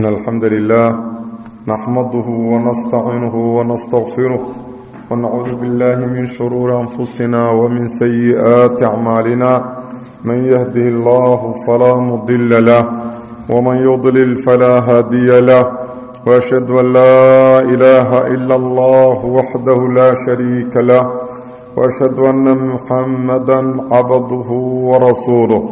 إن الحمد لله نحمده ونستعينه ونستغفره ونعوذ بالله من شرور أنفسنا ومن سيئات أعمالنا من يهده الله فلا مضل له ومن يضلل فلا هادي له وأشهد أن لا إله إلا الله وحده لا شريك له وأشهد أن محمدا عبده ورسوله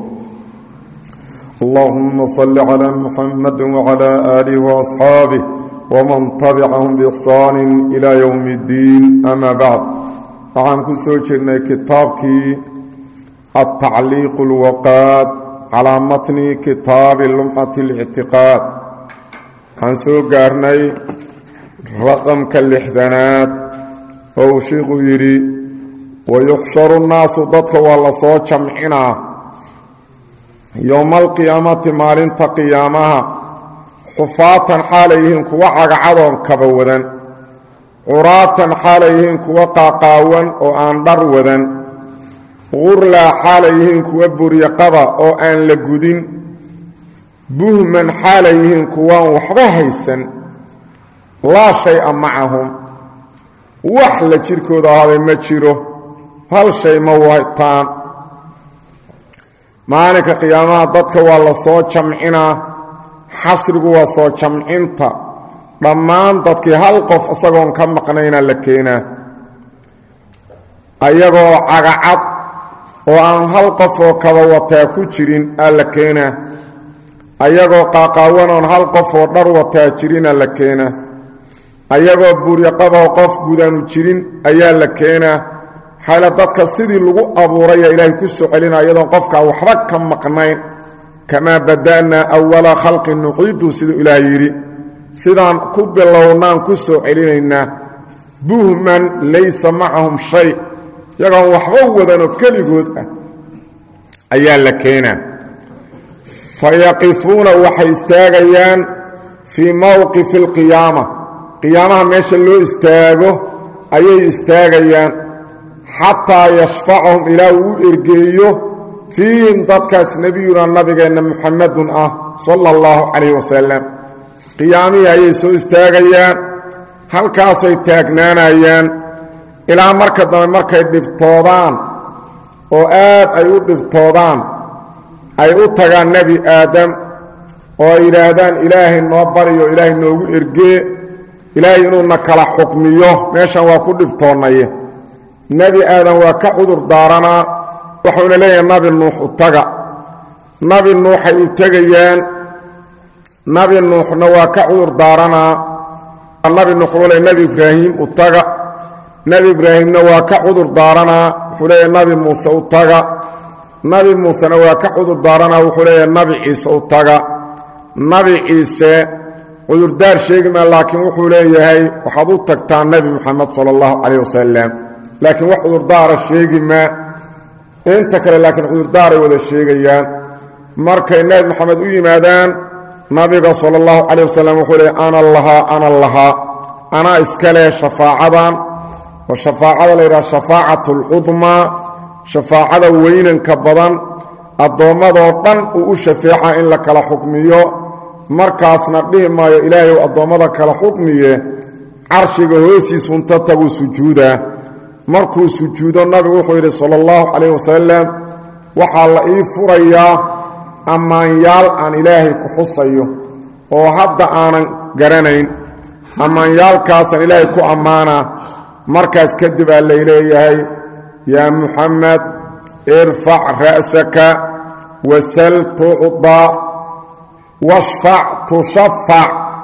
اللهم صل على محمد وعلى آله وأصحابه ومن تبعهم بإحسان إلى يوم الدين أما بعد waxaan ku soo jirnay kitaabkii التعليق الوقاد على متن كتاب لمعة الاعتقاد waxaan soo gaarnay raqamka lixdanaad oo sheekhu yiri ويحشر الناس dadka waa la soo jamcinaa يوم القيامة مالين تقيامها حفاة حاليهم كوا عقعدون كبودن عراة حاليهم كوا قاقاون أو أندر ودن غرلا حاليهم كوا بريقبا أو أن لقودين بهما حاليهم كوا وحبهيسا لا شيء معهم وحل شركو هذا ما تشيره هل شيء موهتان maalinka qiyaamaha dadka waa la soo jamcinaa xasrigu waa soo jamcinta dhammaan dadkii hal qof isagoon ka maqnayna la keenaa ayagoo cagacad oo aan hal qof oo kaba wataa ku jirin aa la keenaa ayagoo qaaqaawanoon hal qof oo dhar wataa jirina la keenaa ayagoo buuryaqaboo qof gudaanu jirin ayaa la keenaa xayla dadka sidii lagu abuuray ilaahay ku soo celinaa iyadoon qofka waxba ka maqnayn kama badana awwala khalqin nuqidu siduu ilaahay yiri sidaan ku bilownaan ku soo celinaynaa buhman laysa macahum shay yagoon waxba wadano keligood ah ayaa la keenaa fayaqifuuna waxay istaagayaan fii mawqifi alqiyaama qiyaamaha meesha loo istaago ayay istaagayaan حتى يشفعهم إلى وإرقيه فيهم ضدكاس نبينا النبي محمد صلى الله عليه وسلم قيامي يسوع استاغيان هل كاسي تاغنانايان إلى مركز دفتودان وآد أيو دفتودان أيو تغان نبي آدم وإرادان إلهي النوبري وإلهي النوغو إرقيه إلهي إنو نكلا حكميه ماشا واكو دفتونايه نبي آدم وكعذر دارنا وحونا ليه نبي النوح اتقى نبي النوح يتقيان نبي النوح وكعذر دارنا النبي النوح ولي نبي إبراهيم اتقى نبي إبراهيم وكعذر دارنا وحولي نبي موسى اتقى نبي موسى وكعذر دارنا وحولي نبي عيسى اتقى نبي عيسى عذر دار شيء ما لكن وحولي هاي وحضو تقتان نبي محمد صلى الله عليه وسلم لكن وحضر دار الشيء ما انت كلا لكن حضر دار ولا الشيء مركا النبي محمد مادان نبي صلى الله عليه وسلم يقول انا الله انا اسكالي شفاعة والشفاعة ليرى شفاعة العظمى شفاعة وين كبضان الضوامة ضوطان وشفاعة إن لك لحكمية مركز نبيه ما إلهي والضوامة كالحكمية عرشك هوسي سنتتك سجودا markuu sujuudo nabigu wuxuu yiri sallallahu alayhi wasallam waxa la ii furayaa amaanyaal aan ilaahay ku xusayo oo hadda aanan garanayn amaanyaalkaas aan ilaahay ku amaana markaas kadib aan leeyahay ya muhammad irfa' ra'saka wasal tu'ta washfa' tushaffa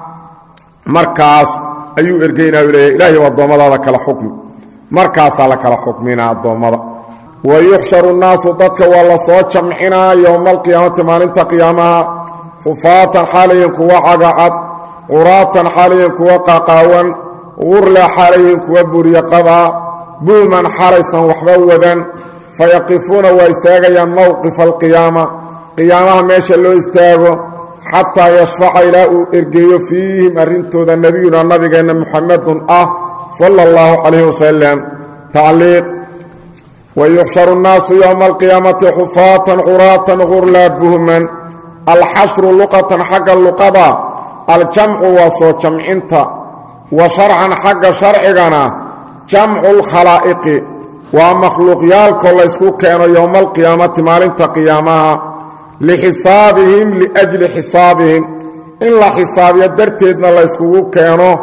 markaas ayuu ergeynaa ilaahay wadamada kala xukmi markaas la kala xukmina adoomada ويحشر الناس ضدك ولا soo jamcina يوم القيامة maalinta qiyaamaha حفاة حاليا كوا عقعد عراة حاليا كوا قاقاون غرلا حاليا كوا بريقبا بوما حاليسا وحبوذا فيقفون ويستاغيا موقف القيامة قيامها ماشا لو استاغو حتى يشفع إلى إرقيو فيهم أرنتو ذا نبينا النبي محمد صلى الله عليه وسلم تعليق ويحشر الناس يوم القيامة حفاة عراة غرلا بهما الحشر لقة حق اللقضة الجمع وصو جمعنت وشرعا حق شرعنا جمع الخلائق ومخلوقيال كل اسكو كانوا يوم القيامة مالنت قيامها لحسابهم لأجل حسابهم إلا حساب يدرتيدنا الله اسكو كانوا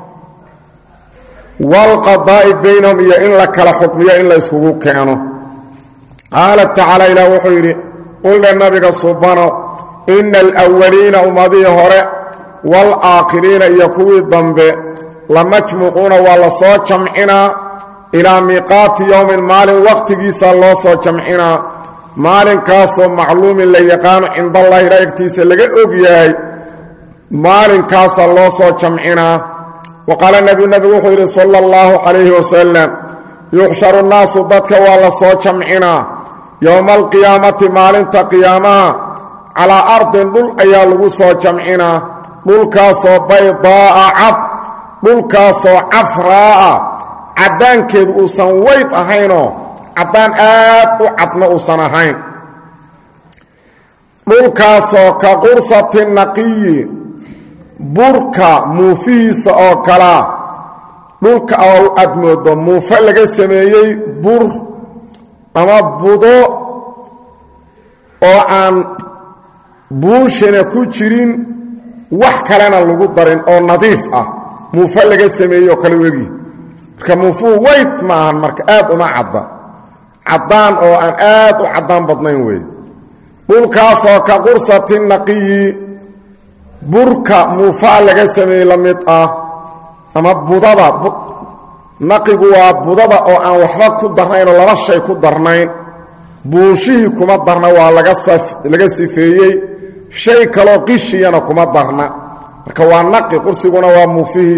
والقضاء بينهم يا إلا كلا حكم يا إلا اسكو كانوا قال تعالى إلى وحيري قل للنبي سبحانه إن الأولين أمضي هراء والآخرين يكوي الضنب لمجمعون والله صوت جمعنا إلى ميقات يوم المال وقت جيس الله صوت جمعنا مال كاسو معلوم اللي يقان عند الله رأيكتيس اللي أبياي مال كاس الله صوت جمعنا وقال النبي وحير صلى الله عليه وسلم يحشر الناس ضدك والله صوت جمعنا يوم القيامة مال قيامها على أرض دول أيالغو صوت جمعنا دول كاسو بيضاء عب دول كاسو عفراء عدان كيد اوسان ويت اهينو عدان aad u cadna uusan ahayn dhulkaasoo ka qursatin naqiyi burka muufihiisa oo kala dhulka oo admoodo muufa laga sameeyey bur ama budo oo aan buushina ku jirin wax kalena lagu darin oo nadiif ah muufa laga sameeyo kala wegi كموفو ويت معهن مرك آد وما عدان أو أن آد وعدان بطنين وي بلكاسو كقرصة النقي بركة موفا لغا سمي لميطة أما بضادة نقي قوى بضادة أو أن وحبا كدرنين ولا رشي كدرنين بوشيه كما درنا ولغا سفيي شيء كلو قشينا كما درنا مركوان نقي قرصي قونا وموفيه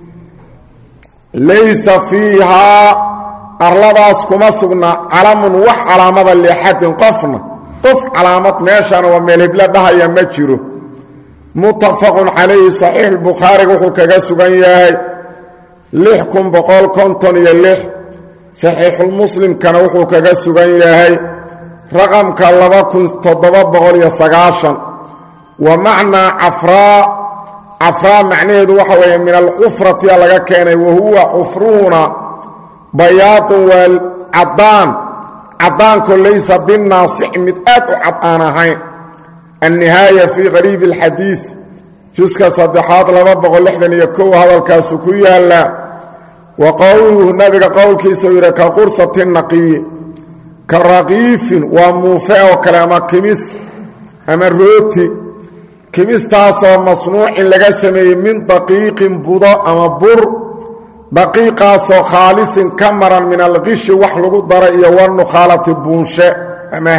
ليس فيها أرلداس كما سغنا علم وح علامة لحد قفنا قف علامة ماشان وملهبلا بها يمجره متفق عليه صحيح البخاري وحكا سغن ياهي لحكم بقول كنتون يلح صحيح المسلم كان وحكا سغن ياهي رقم كاللبكم تضبط يسقاشا ومعنى عفراء معنيه وحوه من الحفرة لغا كان وهو حفرون بياض والعدان كل ليس بالناصح متآت عطانهين النهاية في غريب الحديث جزك صدحات لمبغ اللحظة يكو هذا الكاسكوية لا وقوله نبغ قول كيسوير كقرصة النقي كرغيف وموفاء وكلام كمس أما الروتي كمستاسو مصنوع لغا سمي من دقيق بضاء أما بر دقيقاسو خالص كمرا من الغش وحلق الضرئي والنخالة بونشاء أما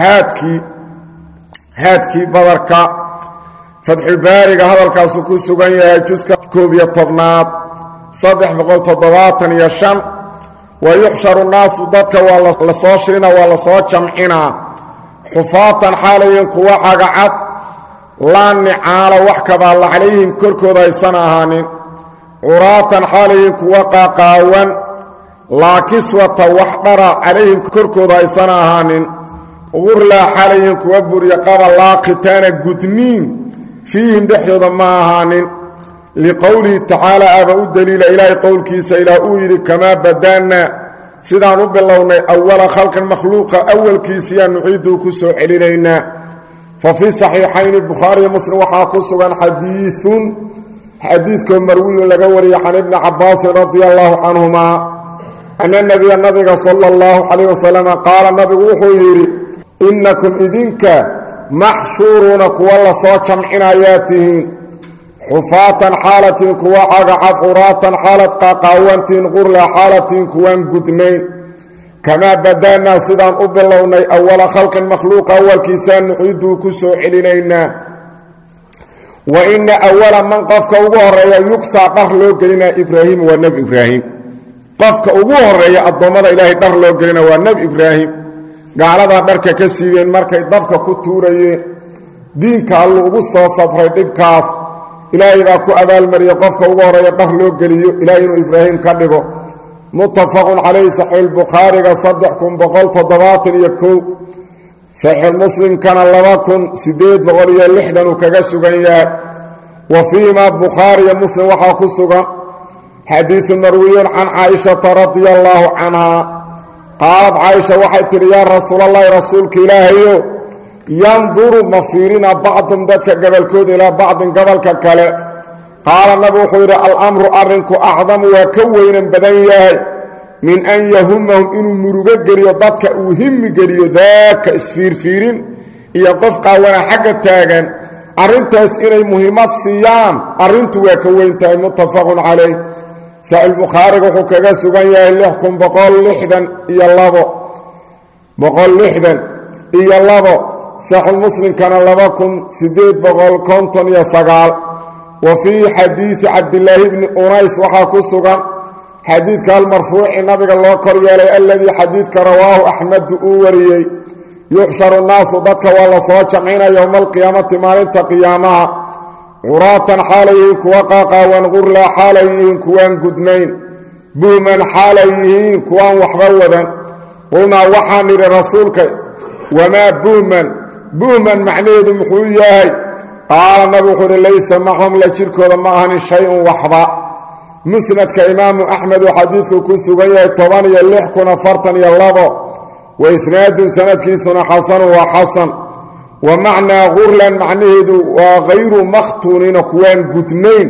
هاتكي بذركا فتح البارق هذا الكاسوكو سوغانيا جزكا كوبيا طبنات صدح بقول تضواتا يشان ويحشر الناس ضدك والله صاشرين والله صاشمعنا حفاطا حاليا كواحا قعد لا نعال وحكب الله عليهم كركو دايسان اهانين عراتا حاليهم كوقا قاوان لا كسوة وحضر عليهم كركو دايسان اهانين غرلا حاليهم كوابور يقاب الله قتانا قدنين فيهم دحيضا ما اهانين لقوله تعالى أبا الدليل إلهي قول كيسا إلى أولي كما بدانا سيدان بالله أول خلق المخلوق أول كيسيا نعيده كسو علينا ففي صحيحين البخاري ومسلم وحاكسوا عن حديث مروي لقوري عن ابن عباس رضي الله عنهما أن النبي صلى الله عليه وسلم قال النبي وحيري إنكم إذنك محشورون كوالا صوت من آياتهم حفاة حالة كوا عقعد عراة حالة قاقاوانتين غرلا حالة كوان قدمين كما بدانا سيدان أبلوني أول خلق المخلوق أول كيسان نعيدو كسو علينا وإن أول من قفك أبوه يكسى قهلو قلنا إبراهيم والنبي إبراهيم قفك أبوه الضمد إلهي قهلو قلنا والنبي إبراهيم قال هذا بركة كسيبين مركة ضفك كتوري دينك الله أبوه صفر دبكاس إلهي باكو أبال مريا قفك أبوه قهلو قليو إلهي إبراهيم كذبه متفق عليه صحيح البخاري صدحكم بقول تضباط يكو صحيح المسلم كان لباكم سديد بقولي اللحدن وكغسغنيا وفيما بخاري مسلم وحاكسوغا حديث مروي عن عائشة رضي الله عنها قالت عائشة وحيتر يا رسول الله رسولك إلهي ينظر مفيرين بعضهم ذاتك قبل كود إلى بعض قبل ككلا قال النبي حير الأمر أرنك أعظم وكوين بدنياه من أن يهمهم إنه مرغة قريو ذاتك أهم قريو ذاك اسفير فيرين يقفقا وانا حق التاغن أرنتاس إني مهمات صيام أرنتو وكوين تاي متفق عليه سأل البخاري وحكا سوغان ياهي لحكم بقول لحدا إيا اللابو بقول لحدا إيا اللابو صح المسلم كان لباكم سديد بقول كونتون يا سقال وفي حديث عبد الله بن أنيس وحاكو سوغان حديث كالمرفوع النبي الله كريالي الذي حديث كرواه أحمد أوريي يحشر الناس ضدك والله صوت جمعين يوم القيامة مالنت قيامها عراة حاليين كوقاقا وانغرلا حاليين كوان قدنين بوما حاليين كوان وحبودا وما وحان لرسولك وما بوما معنيه محوياهي قال النبي خير ليس معهم لشركوا معهم شيء وحبا مسند كإمام أحمد وحديثك كثبية طبانيا اللحكنا فرطا يلابا وإسناد سند كيسنا حسن وحسن ومعنى غرلا معنيه وغير مختونين كوان قدنين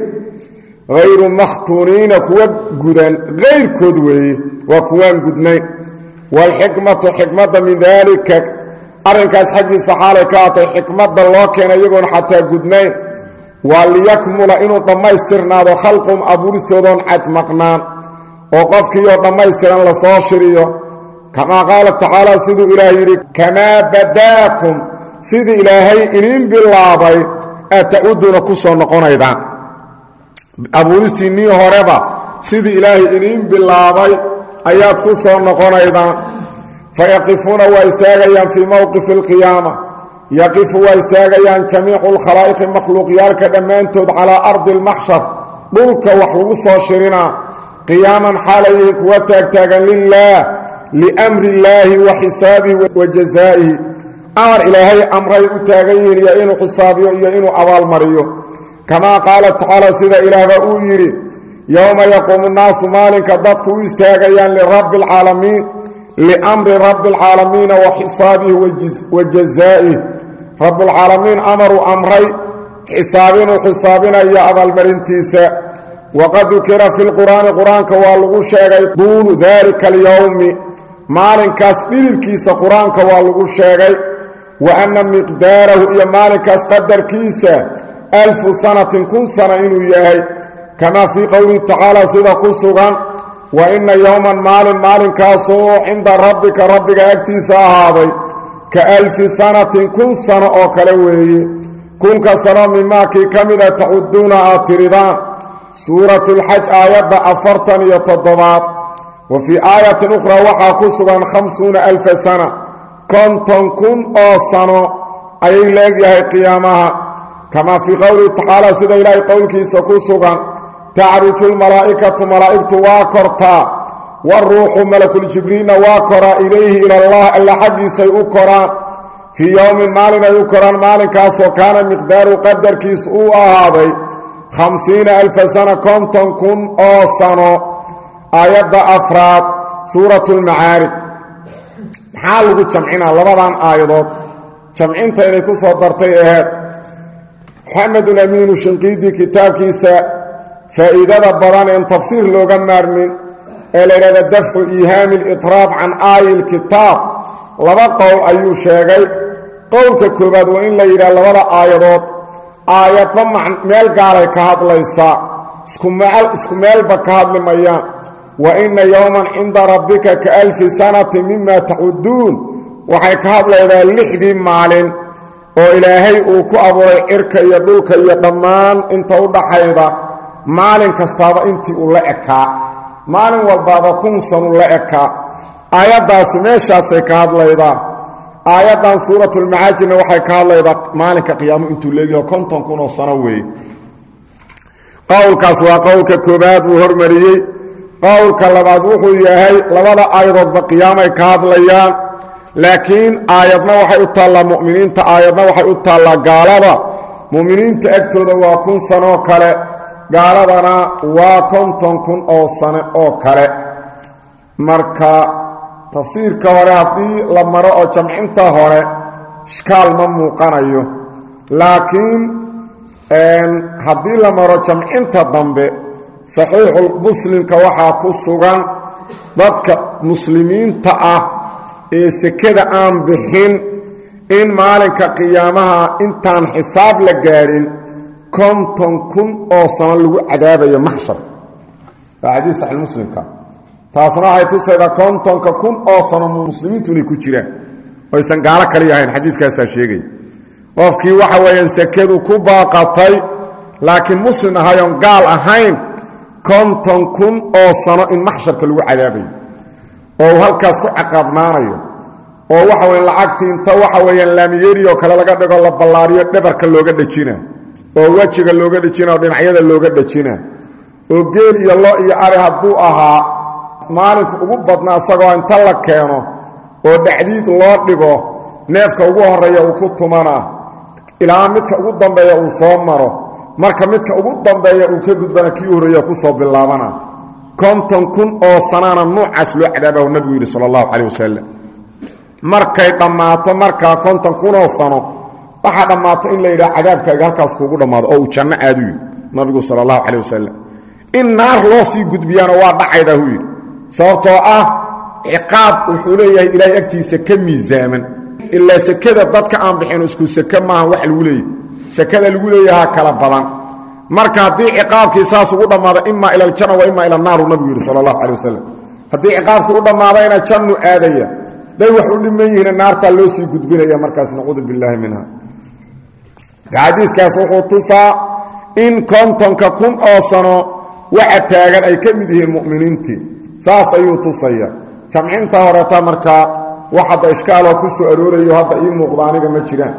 غير مختونين كوان قدن غير كدوي وكوان قدنين والحكمة حكمة من ذلك أرنكاس حقي صحالي كاتي حكمة الله كان يقول حتى قدنين وليكمل إنه ضميسترنا ذو خلقهم أبورستودون عتمقنان وقفكي ضميستران لصاشريو كما قال تعالى سيدو إلهي كما بداكم سيد إلهي إنين بالله أتعودون كسو نقون أيضا أبورستي نيو هربا سيد إلهي إنين بالله آيات كسو نقون أيضا فيقفون ويستاغيان في موقف القيامة يقف ويستاغيان جميع الخلائق المخلوقيات كدمانتود على أرض المحشر بلك وحلوصة شرنا قياما حاليك وتاكتاغا لله لأمر الله وحسابه وجزائه أمر إلهي أمري أتاغيين يأينو حسابه يأينو أوال مريو كما قال تعالى سيدة إله أويري يوم يقوم الناس مالك ضدك ويستاغيان لرب العالمين لأمر رب العالمين وحسابه وجزائه رب العالمين أمروا أمري حسابين وحسابنا يا أبا المرنتيسة وقد ذكر في القرآن كوالغو شاقي طول ذلك اليوم مالنكاس ديركيس قرآن كوالغو شاقي وأن مقداره يا مالنكاس قدر كيسة 1000 سنة كن سنة إنو ياهي كما في قوله تعالى سيدا قصغان وإن يوما مال كاسو عند ربك أكتيسا هذا ك1000 سنة كن سنة أو كلوهي كن كسنة مما كي كمدة تعدون آتردان سورة الحج آيات أفرطن يتضبط وفي آية أخرى وحا كسبا 50,000 سنة كنتم كن أو سنة أي لاقيها قيامها كما في قوله تعالى سيدا إلهي قولك سكسبا تعرج الملائكة ملائكة واكرتا والروح ملك الجبرين واكرا إليه إلى الله ألا حقي سيؤكرا في يوم مالنا يؤكرا مالك كاسو كان مقدار قدر كيسؤوا هذا 50,000 سنة كنتم كن أو سنة آيات أفراد سورة المعارج حالو جمعنا لبضان آيات جمعين تينيكو صدرتي محمد الأمين الشنقيدي كتاب كيسا فإذا بدان ان تفسير لوغا مارمين الى دفع ايهام الاطراف عن آي الكتاب لبا قول ايو شيغاي قولك كوباد وان لا يرى لبا آيات آيات ميل غاراي كهادليسا اسكو ميل بكهادلميا وان يوما عند ربك ك1000 سنة مما تعدون وحي كهادليدا 6 مالين oo ilaahay uu ku abuuray irka iyo dhulka iyo dhamaan inta u dhaxayda maalin kastaaba intii uu la ekaa maalin walbaaba kun sano la ekaa aayadaas meeshaasay ka hadlaydaa aayadan suuratul macaajina waxay ka hadlaydaa maalinka qiyaamo intuu leeyahay 50 kun oo sano weey qowlkaas waa qowlka koobaad uu hormariyay qowlka labaad wuxuu yahay labada aayadoodba qiyaamay ka hadlayaan laakiin aayadna waxay u taallaa mu'miniinta aayadna waxay u taallaa gaalada mu'miniinta agtooda waa 1000 sano oo kale gaaladana waa 50,000 oo sano oo kale marka tafsiirka hore haddii la maro oo jamcinta hore ishkaal ma muuqanayo laakiin haddii la maro jamcinta dambe saxiixul muslimka waxaa ku sugan dadka muslimiinta ah ee sekada aan bixin in maalinka qiyaamaha intaan xisaab la gaadhin 50,000 oo sano lagu cadaabayo maxshar waa xadiis saxiix muslimka taasna waxay tusaydaa 50,000 oo sano muslimiintu inay ku jiraan oysan gaalo kale yahayn xadiiskaasaa sheegay qofkii waxa weeyaan sekadu ku baaqatay laakiin muslim ahayoon gaal ahayn 50,000 oo sano in maxsharka lagu cadaabayo oo halkaas ku ciqaabnaanayo oo waxa weeyaan lacagtii inta waxa weeyaan laamiyeeri oo kale laga dhigo la ballaariyo dhabarka looga dhajina oo wajiga looga dhajina oo dhinacyada looga dhajina oo geel iyo lo iyo ari hadduu ahaa maalinka ugu badnaa isagoo inta la keeno oo dhacdiid loo dhigo neefka ugu horeeya uu ku tumana ilaa midka ugu dambeeya uu soo maro marka midka ugu dambeeya uu ka gudbana kii horeeya ku soo bilaabana 50,000 oo sanana noocaas loo cadaabayo nabigu yiri sallallahu alayhi wasallam markay dhamaato marka 50,000 oo sano waxa dhamaato in la yiraahdo cadaabkaaga halkaas kuugu dhamaado oo janno aadu nabigu sallallahu alayhi wasallam in naar loo sii gudbiyana waa dhacayda hu yiri sababtoo ah ciqaab wuxuu leeyahay ilaahay agtiisa ka miisaaman illa sakada dadka aan bixin isku saka ma wax lagu leeyahay sakada lagu leeyahay kala badan marka hadii ciqaabkii saas ugu dhamaado imma ila aljanna wa imma ila an-naar nabiga sallallahu alayhi wasallam hadii ciqaabku u dhamaadayna jannu aadaya day wax u dhimayeen naarta loo sii gudbinaya markaas naquudu billahi minha hadiiskaas wuxuu tusaa in 50,000 oo sano waxa taagan ay ka mid yihiin mu'miniintii saas ayuu tusaya jamcinta horeta marka waxa ishkaalo ku soo aroorayo hadda ii muuqdaaniga ma jiraan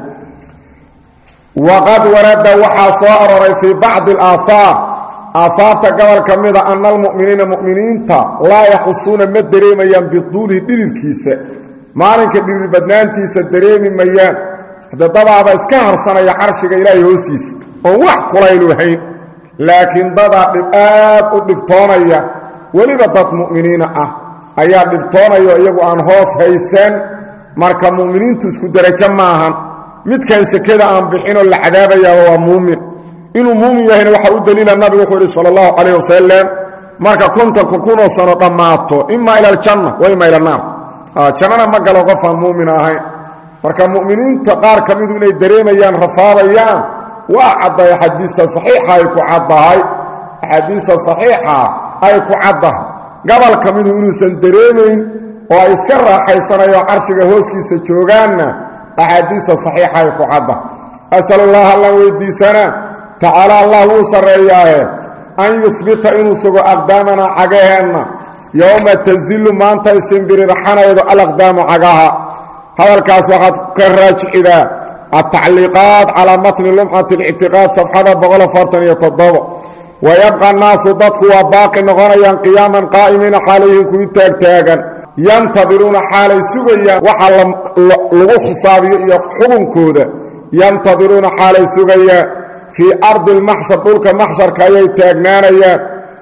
waqad warada waxa soo arooray fi ba'd al-athar afarta gobol kamida an al-mu'minina mu'miniinta la yaxusuna madareemayaan biduuli dhirkiisa maalinka dhir badnaantiisa dareemayaan dadaba iska harsanaya carshiga ilaahay hoosiis oo wax kulayl wahayn laakiin dada aad u dhibtoonaya waliba dad mu'miniina ah ayaa dhibtoonayo iyagu aan hoos haysan marka mu'miniintu isku darajo maahan midkan sakada aan bixino la cadaabaya waa muumin inuu muumin yahay waxa u daliila nabiga wuxuu sallallahu alayhi wasallam marka kunta kuno sano dhamaato imma ila aljanna wa imma ila an-nar jannana ma galo qof aan muumin ahayn marka mu'miniinta qaar kamidu inay dareemayaan rafaadayaan waa caday xadiista saxiixa ay ku cadahay xadiista saxiixa ay ku cadahay gobol kamidu inuusan dareemayn oo ay iska raaxaysanayo carshiga hooskiisa joogaana axaadiista saxiixa ay ku cadahay asallallahu allahu weydiisana ta'ala allahu sareeyaahe an yuthbita inuu sugo aqdaamana cagaheena yawma tazillu maanta isinbiri raxanaydo al-aqdaamu cagaha hadalkaas waxaad ka raajixidaa التعليقات على متن لمحة الاعتقاد صفحة 147 ويبقى الناس ضدك وباقي نغنيا قياما قائمين حاليهم كوي تاغتاغا ينتظرون حالي سوغيا وحال لغو حسابي حكم كودا ينتظرون حالي سوغيا في أرض المحشر طولك محشر كايي تاغنانيا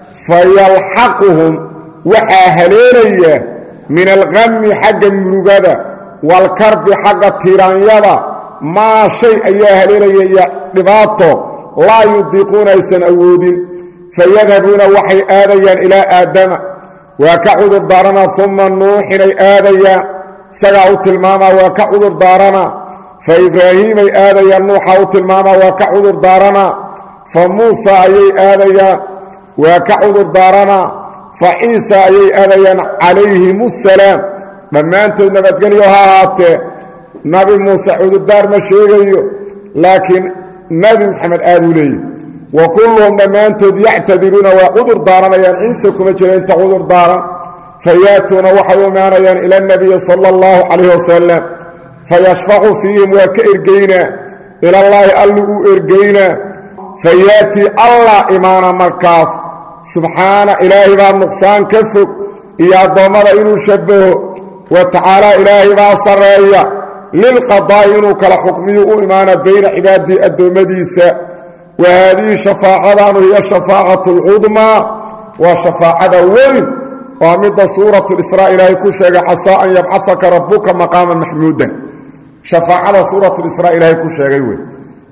فيلحقهم وحاهلينيا من الغم حق المرغدة والكرب حق التيرانيا ما شيء أيها ليلي لباطه لا يضيقون يسن أودين فيذهبون وحي آذيا إلى آدم وكعذر دارنا ثم النوح إلي آذيا سقعوا الماما وكعذر دارنا فإبراهيم آذيا النوح الماما وكعذر دارنا فموسى أي آذيا وكعذر دارنا فعيسى أي آذيا عليهم السلام لما أنتم نبتقلوا هاته نبي موسى عذر دار ما شيغيو لكن نبي محمد آذولي وكلهم لما أنتم يعتذرون وعذر دارنا ينعيسكم جلين تعذر دارا فياتون وحيوا معنا إلى النبي صلى الله عليه وسلم فيشفع فيهم وكإرقينا إلى الله ألو إرقينا فياتي الله إيمانا مركز سبحان إلهي بان نقصان كفك إيا الضمر إنو شبه وتعالى إلهي بان صرية للقضاء إنه كلا حكمي إيمانا بين عبادي الدومديسة وهذه شفاعة هي شفاعة العظمى وشفاعة وين ومد سورة الإسراء إلهي كشيغ عسى أن يبعثك ربك مقاما محمودا شفاعة سورة الإسراء إلهي كشيغ وين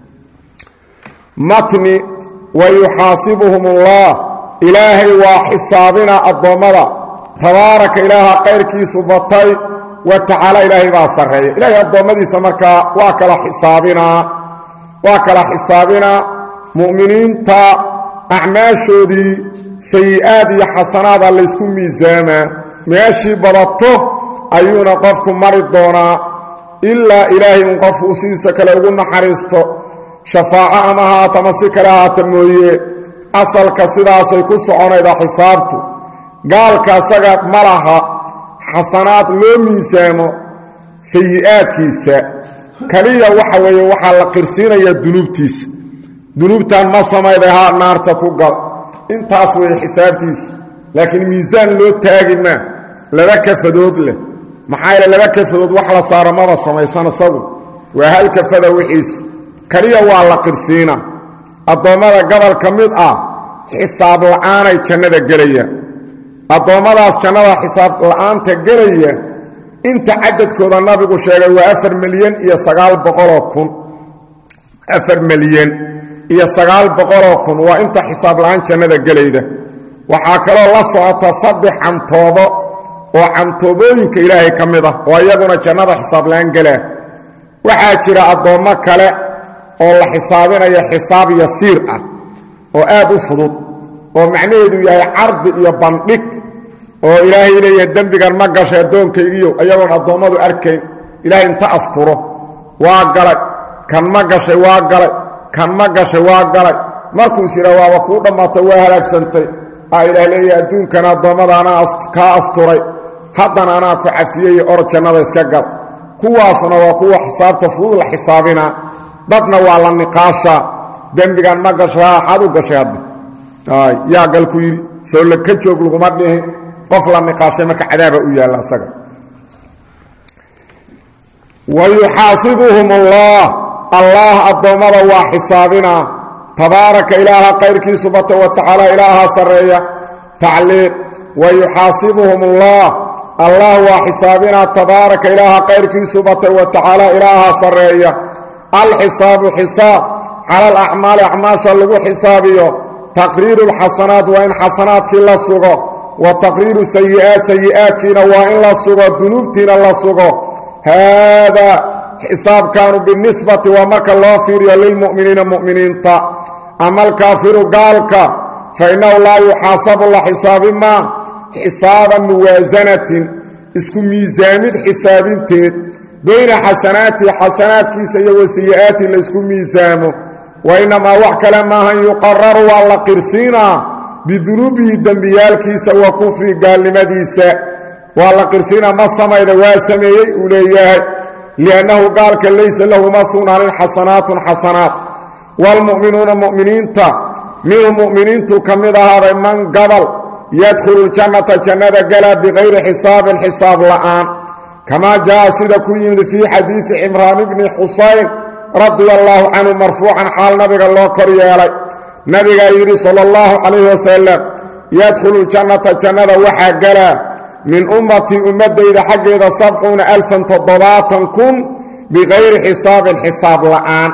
متن ويحاسبهم الله إلهي وحسابنا الضمضة تبارك إله قيركي سبطي وتعالى إلهي باصره إلهي الضمضي سمركا واكلا حسابنا مؤمنين تا أعماشودي سيئات يا حسنات اللي يسكن ميزانا ماشي بلطه أيونا قفكم مرض دونا إلا إلهي انقفوا سيسك لو قلنا حريستو شفاعة أمها تمسك لها تمويه أصل كسيدا سيكس عنا إذا حسابته قال كاسقات ملها حسنات لو ميزانو سيئات كيسا كليا وحوي وحا لقرسين يا دنوبتيس دنوبتان ما سميدها نار تكوغل intaas way xisaabtiisu laakiin miisaan loo taagina laba kafadood leh maxay laba kafadood wax la saaramada samaysan isagu waa hal kafada wixiis kaliya waa la qirsiina adoomada gobol kamid ah xisaab la'aan ay jannada galaya adoomadaas jannada xisaab la'aanta galaya inta cadadkooda nabigu sheegay waa 4 milyan iyo 900,000 4 milyan iyo 900,000 waa inta xisaab la'aan jannada galayda waxa kale la socota 3 cantoobo oo cantoobooyinka ilaahay kamid ah oo iyaguna jannada xisaab la'aan galaa waxa jira adoomo kale oo la xisaabinayo xisaab yasiir ah oo aad u fudud oo macnaheedu yahay ardi iyo bandhig oo ilaahay leeyahay dambigan ma gashay adoonkaygiyo ayagoon adoomadu arkayn ilaahay inta asturo waa galay kan ma gashay waa galay kan ma gashay waa galay markuu sira waa ku dhamaatay waa halaagsantay ilaahay leeyahay adduunkana adoomadaana ka asturay haddana ana ku cafiyay or jannada iska gal kuwaasna waa kuwa xisaabta fudud la xisaabina dadna waa la niqaasha dambigan ma gashay xad u gashay yaa gal ku yiri soo la ka joog laguma dhihin qof la niqaashay marka cadaaba u yaala asaga ويحاسبهم الله الضمر وحسابنا تبارك إله قيرك سبحانه وتعالى إله سرية تعليق ويحاسبهم الله وحسابنا تبارك إله قيرك سبحانه وتعالى إله سرية الحساب حساب على الأعمال أعماش اللي حسابيه تقرير الحسنات وإن حسنات كلا السوق وتقرير سيئات كنا وإن لا السوق الذنوب كنا لا السوق هذا حساب كانوا بالنسبة ومك الله فير للمؤمنين مؤمنين أما الكافر قالك فإنه لا يحاسب الله حساب ما حسابا موازنة اسكو ميزانة حسابين بين حسنات كيسية وسيئات اسكو ميزانه وإنما وحك لما يقرر والله قرسينا بذنوبه الدنبيال كيسة وكفر قال لمديسة والله قرسينا ما السماء إذا واسمي أولياه لأنه قال ليس له مصون عن حسنات والمؤمنون مؤمنين منهم مؤمنين كمذا هذا من قبل يدخل الجنة قلا بغير حساب الآن كما جاء سيدة كوين في حديث عمران بن حسين رضي الله عنه مرفوعا حال نبي الله كريالي نبي يري صلى الله عليه وسلم يدخل الجنة وحا قلا من أمتي إذا حق إذا 70,000 تضباطا بغير حساب الآن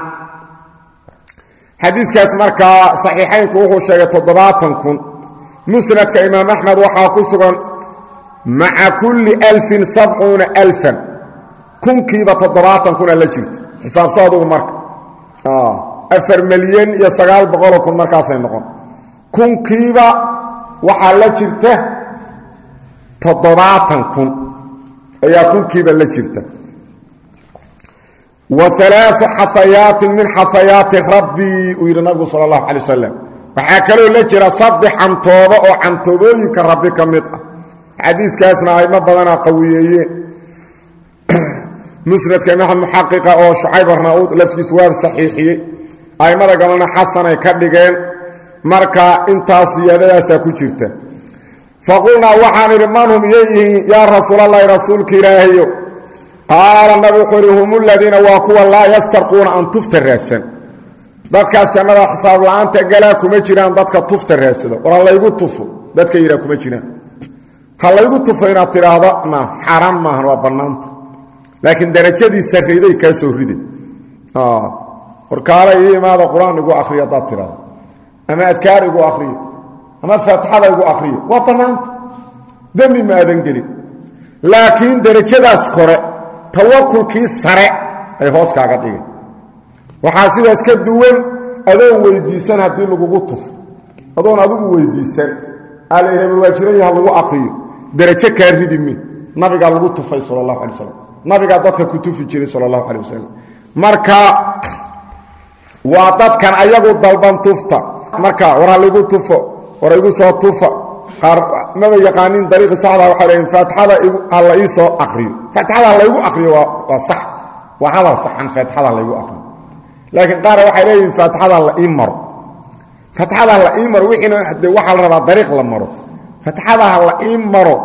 حديث كاسمركا صحيحين كوهو شيء تضباطا مسند كإمام أحمد وحاكسرا مع كل 1,070,000 كيبا تضباطا ألا جرت حساب صادق مركا 4 مليون يسغال بقولكم مركا سينقون كيبا وحالا جرته تضباطا أيا كيبا لا جرته وثلاث حثيات من حثيات ربي ويرنبي صلى الله عليه وسلم وحاكلوا لجرى صدح عن توبة أو عن توبيك ربي كمتأ حديث كاسنا ما بدنا قويين مسند كما محققة أو شعيب رناؤوط لفتكي سواب صحيحي أي مرة قالنا حسنا يكدقين مركا انتا سيادة ساكو جرته فقلنا وحان رمانهم يا رسول الله رسولك إلهي قال النبي هم الذين واقوا لا يسترقون أن تفتر راسا dadkaas jannada xisaab la'aanta galaa kuma jiraan dadka tufta raasada war la igu tufo dadka yira kuma jiraan hal igu tufo inaad tiraahdo ma xaraam ma aha waa banaanta laakiin darajadii sarreeday ka soo riday warkaala iimaada quraan igu akhriyo dad tiraahdo ama adkaar igu akhriyo ama faatixada igu akhriyo waa banaanta dambi ma aadan gelin laakiin darajadaas kore tawakkulkii sare ay hoos kaaga dhigay waxaa sidaas ka duwan adoon weydiisan haddii lagugu tufo adoon adigu weydiisan alehebel waa jiran yaha lagu aqiyo darajo kaa ridimi nabigaa lagu tufay sala allahu alay wasalam nabigaa dadka ku tufi jiray sala allahu calay wasalam marka waa dadkan ayagu dalban tufta marka war ha lagu tufo war igu soo tufa qaar maba yaqaanin dariiqi saxda waxay leeyihin faatixada ha la ii soo aqriyo faatixada ha laygu aqriyo waa sax waa hadal saxan faatixada ha laygu aqriyo laakiin qaar waxay leeyihiin faatixada la iimaro faatixada la iimaro wixina waxa la rabaa dariiq la maro faatixada la iimaro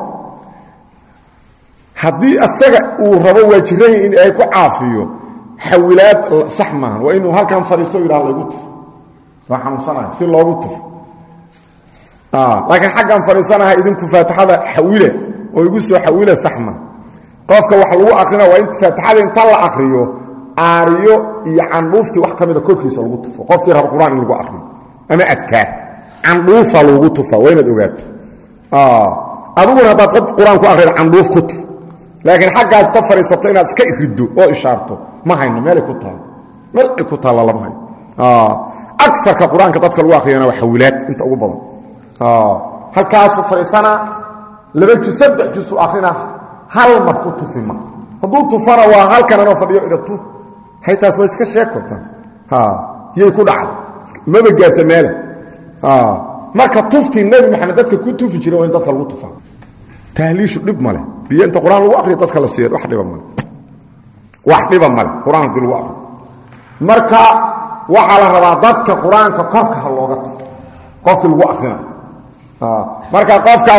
hadii asaga uu rabo wajiray in ay ku caafiyo xawilaad sax ma waa inuu halkan fariisto yiraahdo lagu tufo waa xanuunsanahay si loogu tufo laakiin xaqan fariisanahay idinku faatixada xawile oo igu soo xawile sax ma qofka wax lagu aqrina waa in faatixada inta la aqriyo aariyo iyo candhuufti wax kamida korkiisa lagu tufo qofkii raba quraan in lagu aqriyo ama adkaar candhuufa lagu tufo waynaad ogaato adiguna haddaad quraan ku aqrido candhuuf ku tuf laakiin xaggaad ta fariisato inaad iska irido oo ishaarto ma hayno meelay ku taalo meel ay ku taalla lama hayo akfarka quraanka dadka lagu aqriyana waa xawilaad inta ugu badan halkaasuu fariisana 2 juz 3 juz aqrina hal mar ku tufima hadduu tufana waa halkan anoo fadhiyo idhatu haytaas waa iska sheekota yay ku dhacday maba gaarta meele marka tufti nabi maxamed dadka ku tufi jiray in dadka lagu tufa tahliishu dhib male biyo inta quraan lagu aqriyo dadka la siiyo wax dhiba male quraan lagu aqriyo marka waxa la rabaa dadka quraanka korka looga tufo qofka lagu aqriyo marka qofka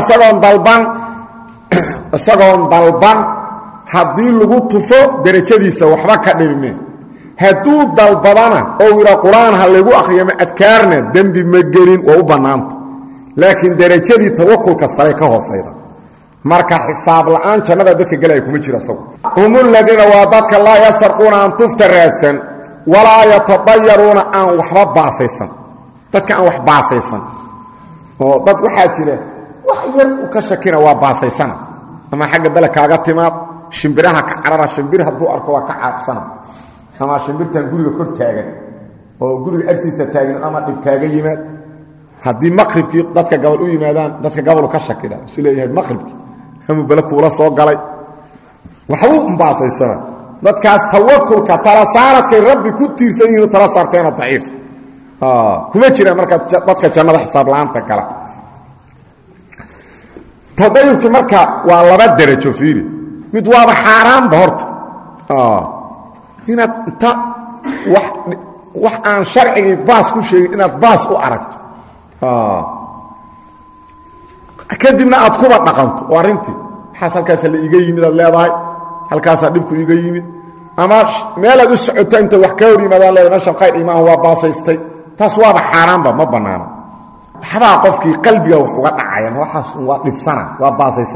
asagoon dalban haddii lagu tufo darajadiisa waxba ka dhibime hadduu dalbadana oo ira quraan ha lagu akhriyama adkaarna dembi ma gelin waa u bannaanta laakiin darajadii tawakkulka sare ka hoosayda marka xisaab la'aan jannada dadka galay kuma jira saw humul ladina waa dadka laa yastarquuna an tufta raadsan walaa yatadayyaruna an waxba baasaysan dadka aan wax baasaysan oo dad waxaa jira wax yar u ka shakina waa baasaysan ama xagga bala kaaga timaad shimbiraha ka carara shimbir hadduu arko waa ka caabsana ama shimbirtan guriga kor taagan oo guriga agtiisa taagan ama dhib kaaga yimaad haddii maqribkii dadka gabal u yimaadaan dadka gabal ka shakida si leeyahay maqribkii ama bala kuula soo galay waxuu umbaasaysan dadkaas tawakkulka tala saaradkay rabbi ku tiirsan yihiin tala saarteena daciif kuma jira marka dadka jannada xisaab la'aanta gala tadayurki marka waa laba darajo fiiri mid waaba xaaraan bahorta inaad inta wax aan sharcigii baas ku sheegin inaad baas u aragto kadibna aad kuba dhaqanto oo arrintii waxaas halkaasa la iga yimid aad leedahay halkaasaa dhibku iga yimid ama meelaad u socota inta wax ka hor yimaadaan leedahay meeshan qayr imaan waa baasaystay taas waaba xaaraanba ma bannaana waxbaa qofkii qalbiga wax uga dhacayaan waxaas waa dhibsana waa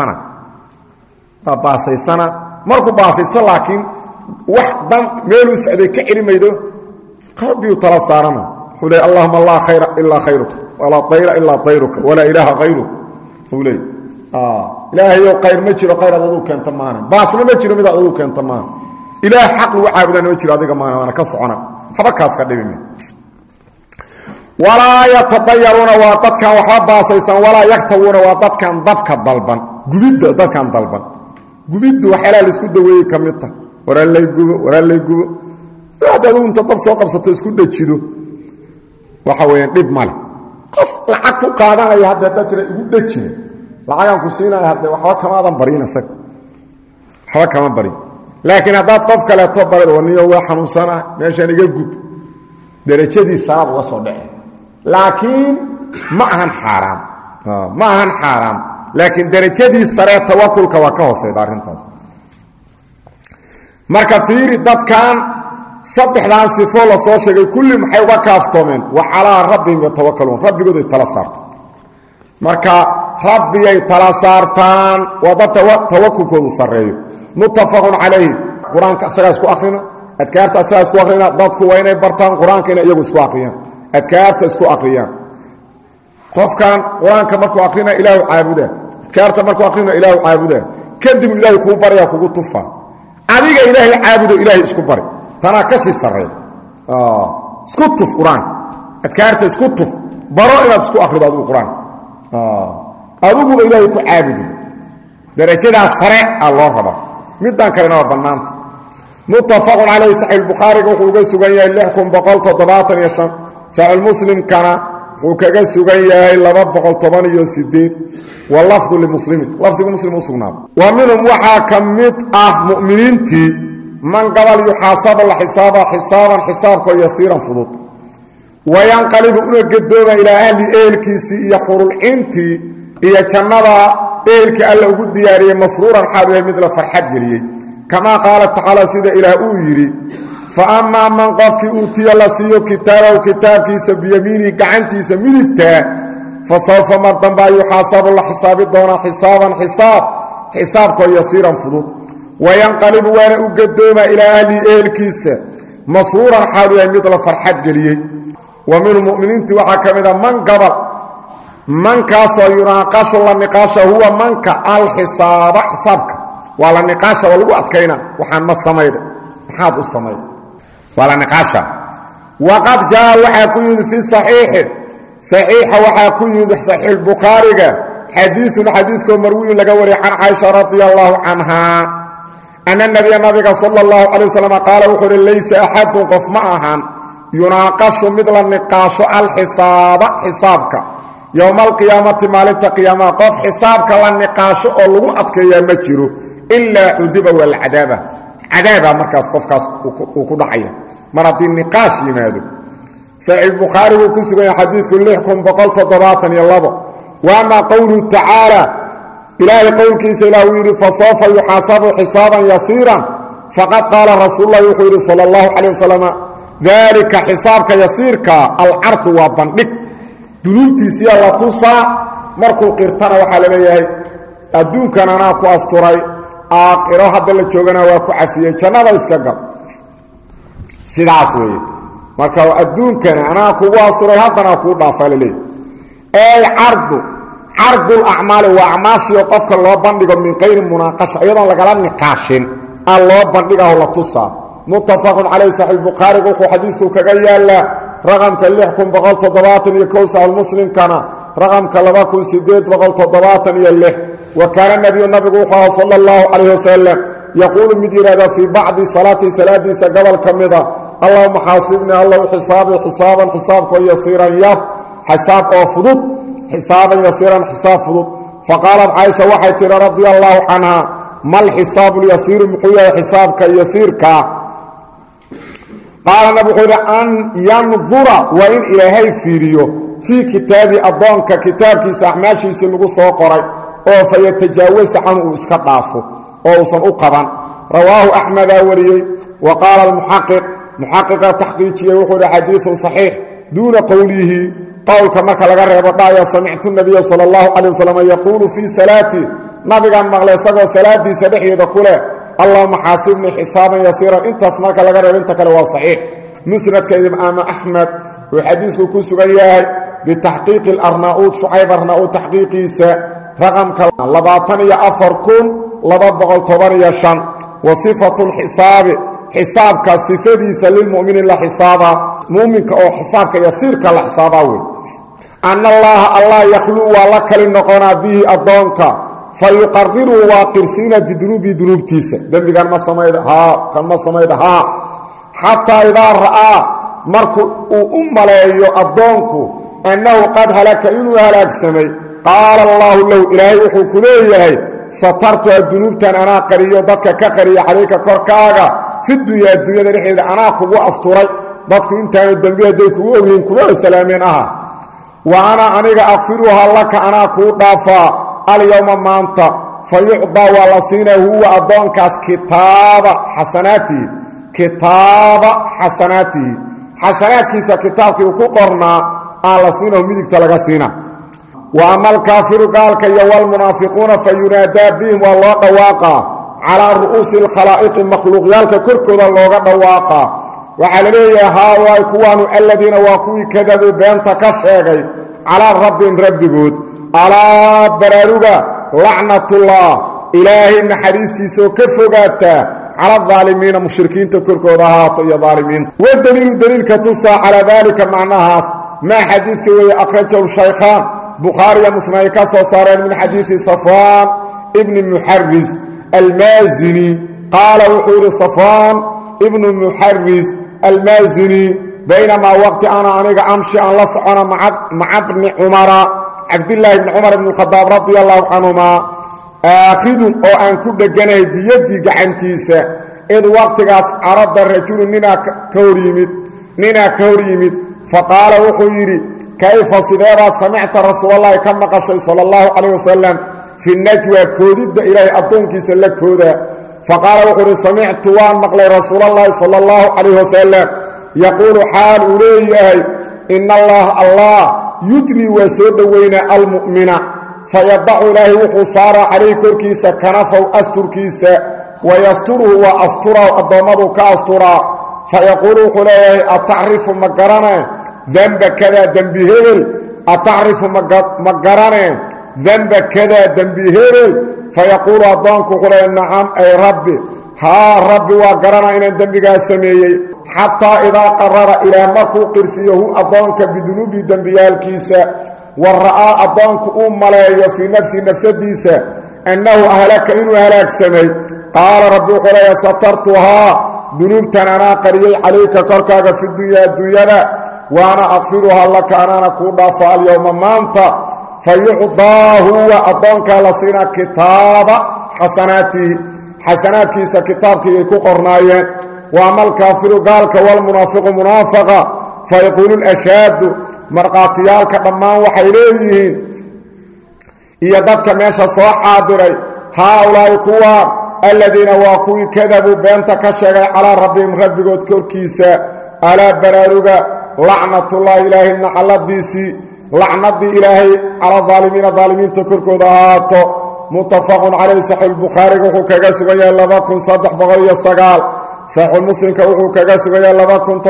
baasaysana markuu baasaysto laakiin wax dan meeluu socday ka celimaydo qalbigu tala saarana wuxuu leey allahuma laa khayra ilaa khayruka walaa tayra ilaa tayruka walaa ilaaha khayruk wuxuu leey ilaahayow khayr ma jiro khayr aad aduu keenta maana baasna ma jiro mid aad aduu keenta maana ilaah xaq lagu caabudana ma jiro adiga maana waana ka socona waxba kaas ka dhibime walaa yatadayaruuna waa dadkan waxba baasaysan walaa yaktawuuna waa dadkan dabka dalban gubidda dadkan dalban gubiddu waxyaalaha laisku daweeyey ka mid tahay waraalay gubo haddaad inta dab soo qabsato isku dhajido waxa weeyaan dhib male qof lacag ku qaadanaya haddaad tira igu dhajina lacagaan ku siinaya hadda waxba kamaadan barin isaga waxba kama barin laakiin haddaad qof kaleeto barid waniyo waa xanuunsana meeshaan iga gub darajadii salaad uga soo dhace laakiin ma ahan xaaraam laakiin darajadii sare tawakkulka waa ka hooseyda arrintaas marka fiiri dadkan saddexdan sifo la soo sheegay kulli maxay uga kaaftoomeen wa calaa rabbihim yatawakkaluun rabbigooday tala saartaan marka rabbiyay tala saartaan waa dad tawakkulkoodu sarreeyo muttafaqun calayhi qur-aanka isagaa isku akhrina adkaarta isagaa isku akhrina dadku waa inay bartaan qur-aanka inay iyagu isku akhriyaan adkaarta isku akhriyaan qofkan qur-aanka markuu akhrina ilaahu caabuda adkaarta markuu akhrina ilaahu caabuda kadib ilaahay kuu baraya kugu tufa adiga ilaahay caabudo ilaahay isku bari tanaa ka sii sarreeya isku tuf qur-aanka adkaarta isku tuf baro inaad isku akhrido adigu qur-aanka adiguba ilaahay ku caabudo darajadaas sare aa loo rabaa middan kalena waa bannaanta muttafaqun calayhi saxiixulbukhaariga wuxuu uga sugan yahay 6175 saxiixulmuslimkana wuxuu kaga sugan yahay 218 walafdu limuslimin lafdigu muslim u sugnaado wa minhum waxaa ka mid ah mu'miniintii man gabal yuxaasabu la xisaaban xisaabkoo yasiiran fudud wayanqalibu una gadooba ilaa ahli ehelkiisii iyo xurulcintii iyo jannada ehelkii alla ugu diyaariyey masruuran xaal yahay mid la farxad geliyey kamaa qaala tacaala sida ilaah uu yidhi fa amaa man qofkii uutiya la siiyo kitaabahu kitaabkiisa biyamiinihi gacantiisa midigtaa fa sawfa mar dambaa yuxaasabu la xisaabi doonaa xisaaban xisaabkoo yasiiran fudud wayanqalibu waana u gadooma ilaa ahlihi ehelkiisa masruuran xaalu yahay mid la farxad geliyey wa minhu muminiintii waxaa ka mid a man gabal mankaasoo yunaaqashu la niqaasha huwa manka alxisaaba xisaabka waa la niqaasha waa lagu adkayna waxaan ma samayda maxaad u samayda waa la niqaasha waqad jaa waxaa ku yimid fi saxiixi saxiixa waxaa ku yimid saxiix bukhaariga xadiiun xadiidkoo marwiyin laga wariyay can caaisha radia allahu canhaa ana nabiya nabiga sala allahu calay wasalam qaala wuxuu uhi laysa axadun qof ma ahan yunaaqashu mid la niqaasho alxisaaba xisaabka yowma alqiyaamati maalinta qiyaamaha qof xisaabka la niqaasho oo lagu adkeeyaa ma jiro ilaa cudiba waa la cadaaba markaas qofkaas uu ku dhacaya mar haddii niqaash yimaado saxiix bukhaari wuu ku sugan yahay xadiidku 6172 wa amaa qowluhu tacaala ilaahay qowlkiisa ilaah uu yidhi fasawfa yuxaasabu xisaaban yasiiran faqad qaala rasuululahi wuxuu yidhi sala allahu calayh wasalam daalika xisaabka yasiirkaa alcardu waa bandhig dunuubtiisiyaa la tusaa markuu qirtana waxaa la leeyahay adduunkan anaa ku asturay aakhiro hadda la joogana waa ku cafiyey jannada iska gal sidaas weeye marka adduunkana anaa kugu asturay haddana kuu dhaafaa la leeyahy cardulacmaali waa acmaashio qofka loo bandhigo min qayri munaaqasha iyadoon lagala niqaashin aan loo bandhigaho la tusaa muttafaqun calayhi saxiix bukhaariga wuxuu xadiisku kaga yaalaa raqamka 6171 saxiixmuslimkana raqamka 2876 wa kaana nabiyu nabigu wuxuu aha sala allahu calayh wasalam yaquulu mid yidhahda fii bacdi salaatii salaadiisa gobol ka mida allahuma xaasibnii allow xisaabii xisaaban xisaabkoo yasiiran yar xisaab oo fudud xisaaban yasiiran xisaab fudud faqaalat caaisha waxay tihi radia allaahu canha mal xisaabu lyasiiru muxuu yahay xisaabka yasiirkaa qaala nab wuxuu yidhi an yandura waa in ilaahay fiiriyo fii kitaabi addoonka kitaabkiisa acmaashiisii lagu soo qoray oo fa yatajaawasa canhu uu iska dhaafo oo uusan u qaban rawaahu axmedaa wariyey wa qaala almuxaqiq muxaqiqa taxqiijiyey wuxuu yidhi xadiidun saxiix duuna qowlihi qowlka marka laga reebo dhahaya samictu nabiya sala allahu calay wasalam yaquulu fii salaatii nabigaan maqlay isagoo salaadiisa dhexdeeda ku leh allahuma xaasibnii xisaaban yasiiran intaas marka laga reebo inta kale waa saxiix musnadka imaam axmed uu xadiisku ku sugan yahay bitaxqiiqi alarnauud shucayb arnauud taxqiiqiisa raqamka 24215 wa sifatu lxisaabi xisaabka sifadiisa lilmuminiin la xisaaba muminka oo xisaabka yasiirka la xisaabaa wey ana allaha allah yakhluu waa la kali noqonaa bihi addoonka fa yuqariru waa qirsiina bidunuubihi dunuubtiisa dembigan ma samayda haa kan ma samayda haa xataa idaa ra'aa marku uu u maleeyo addoonku annahu qad halaka inuu halaagsamay qaala allaahu lahu ilaahay wuxuu ku leeyahay satartuha dunuubtan anaa qariyo dadka ka qariya calayka korkaaga fi dunya adduunyada dhexeeda anaa kugu asturay dadku intaanu dembi hadday kugu ogyihiin kuma salaameen aha wa ana aniga akfiruhaa laka anaa kuu dhaafaa alyowma maanta fayucdaa waa la siinaa huwa addoonkaas kitaaba xasanaatihi xasanaadkiisa kitaabkii uu ku qornaa aan la siinaho midigta laga siina wa ama alkaafiru gaalka iyo waalmunaafiquuna fa yunaadaa bihim waa loo dhawaaqaa calaa ru'uusi alkhalaa'iqi makhluuqyaalka korkooda looga dhawaaqaa waxaa la leeyahay haawaay kuwaanu aladiina waa kuwii kadabuu beenta ka sheegay calaa rabbihim rabbigood alaa baraaruga lacnatullah ilaahay naxariistiisaoo ka fogaataa cala adaalimiina mushrikiinta korkooda ahaato iyo daalimiinta wadaliilu daliilka tusaa calaa daalika macnahaas maa xadiidka weeye akhrajahu shaykhaan bukhaariya muslim ay ka soo saareen min xadiidi safwaan ibni muxaris almaazini qaala wuxuu yidhi safwaan ibnu muxaris almaazini baynamaa waqti ana aniga amshi aan la socona maca bni cumara cabdillaahi bni cumar ibn khadaab radia allahu canhumaa aakhidun oo aan ku dheganahay biyadii gacantiisa id waqtigaas carada rajulu ninaa ka hor yimid faqaala wuxuu yidhi kayfa sideebaad samicta rasuulallaahi ka maqashay sala allahu calayh wasalam fi najwa koodidda ilaahay addoonkiisa la koodaa faqaala wuxuu yidhi samictu waan maqlay rasuulallaahi sala allahu calayh wasalam yaquulu xaal uu leeyahay ina allaha allah yudnii waa soo dhoweynaa almu'mina fayadacu ilaahay wuxuu saaraa calayhi korkiisa kanafow asturkiisa wayasturuhu waa asturaa addoommadu ka asturaa fayaquulu wuxuu leeyahay atacrifu ma garane danba kadaa dembi hebel atacrifu ma garane danba kadaa dembi hebel fayaquulu addoonku wuxuu leeyahay nacam ay rabbi haa rabbi waa garanaa inaan dembigaas sameeyey xataa idaa qarara ilaah markuu qirsiyo hu addoonka bidunuubihi dembiyaalkiisa wa ra'aa addoonku uu maleeyo fii nafsihi nafsadiisa annahu ahlaka inuu halaagsamay qaala rabbi wuxuu leeyahay satartuhaa dunuubtan anaa qariyey calayka korkaaga fi dunyaa adduunyada waana akfiruhaa laka anaana kuu dhaafa alyowma maanta fa yucdaa huwa addoonkaa la siinaa kitaaba xasanaatihi xasanaadkiisa kitaabkii ay ku qornaayeen wa ama alkaafiru gaalka walmunaafiqu munaafaqa fayaquulu lashhaadu markhaatiyaalka dhammaan waxay leeyihiin iyo dadka meesha soo xaadiray haaulaa'i kuwaan aladiina waa kuwii kadabuu beenta ka sheegay calaa rabbihim rabbigood korkiisa alaa baraaruga lacnatullaahi ilaahay nacladiisii lacnadii ilaahay cala daalimiina daalimiinta korkooda ahaato muttafaqun calayhi saxiixulbukhaariga wuxuu kaga sugan yahay saxiixulmuslimka wuxuu kaga sugan yahay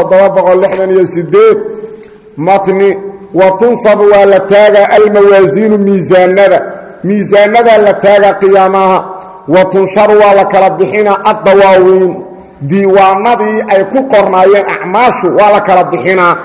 matni wa tunsabu waa la taagaa almawaasiinu miisaanadaa la taagaa qiyaamaha wa tunsharu waa la kala bixinaa addawaawiin diiwaanadii ay ku qornaayeen acmaashu waa la kala bixinaa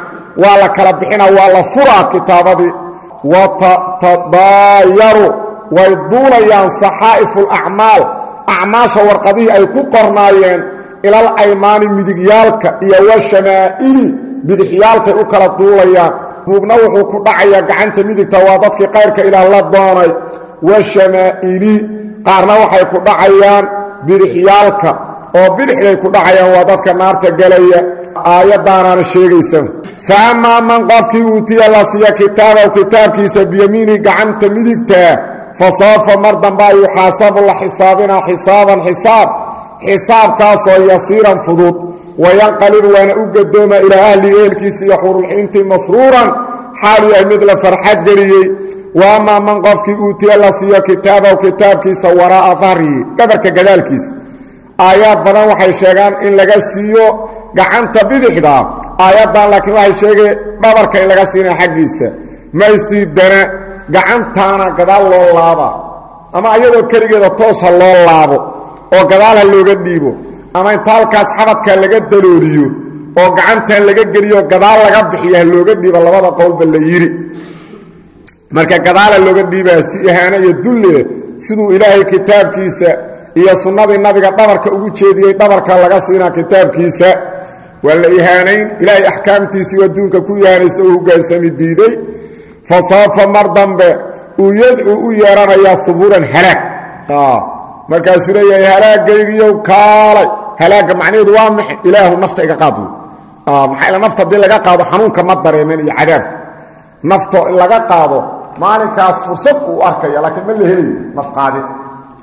waa la furaa kitaabadii wa tatadaayaru way duulayaan saxaa'ifu lacmaal acmaasha warqadihii ay ku qornaayeen ilal aymaani midigyaalka iyo washamaa'ili bidixyaalkay u kala duulayaan buugna wuxuu ku dhacayaa gacanta midigta waa dadkii qayrka ilaah la doonay washamaa'ili qaarna waxay ku dhacayaan bidixyaalka oo bidixday ku dhacayaan waa dadka naarta gelaya aayaddaanaana sheegaysa fa amaa man qofkii uutiya la siiya kitaabahu kitaabkiisa biyamiinihi gacanta midigtaa fa sawfa mar dambaa yuxaasabu la xisaabinaa xisaaban xisaabkaasoo yasiiran fudud wayanqalib waana u gadooma ilaa ahlihi ehelkiisa iyo xurulxiintii masruuran xaalu yahay mid la farxad geliyey wa amaa man qofkii uutiya la siiyo kitaabahu kitaabkiisa waraa'a dahrihi dhabarka gadaalkiisa aayaad badan waxay sheegaan in laga siiyo gacanta bidixda aayaddan laakiin waxay sheegeen dhabarka in laga siinaya xaggiisa ma isdiidana gacantaana gadaal loo laabaa ama ayadoo keligeeda toosa loo laabo oo gadaal ha looga dhiibo ama inta halkaas xabadka laga dalooliyo oo gacantan laga geliyo gadaal laga bixiyo ha looga dhiibo labada qowlba la yidhi marka gadaala looga dhiibaa si ihaano iyo dulle siduu ilaahay kitaabkiisa iyo sunnadii nabiga dhabarka ugu jeediyey dhabarka laga siinaa kitaabkiisa waa la ihaanayn ilaahay axkaamtiisii adduunka ku ihaanaysa oo hoggaansami diiday fa sawfa mar dambe uu yadcuu u yeeranayaa hubuuran halaag markaasuu leeyahay halaagaygiiyow kaalay halaagga macnaheedu waa maxe ilaahu nafta iga qaad maxaa ila nafta haddii laga qaado xanuunka ma dareemeen iyo cadaabka nafto in laga qaado maalinkaas fursad uu arkaya laakiin ma la helayo naf qaadin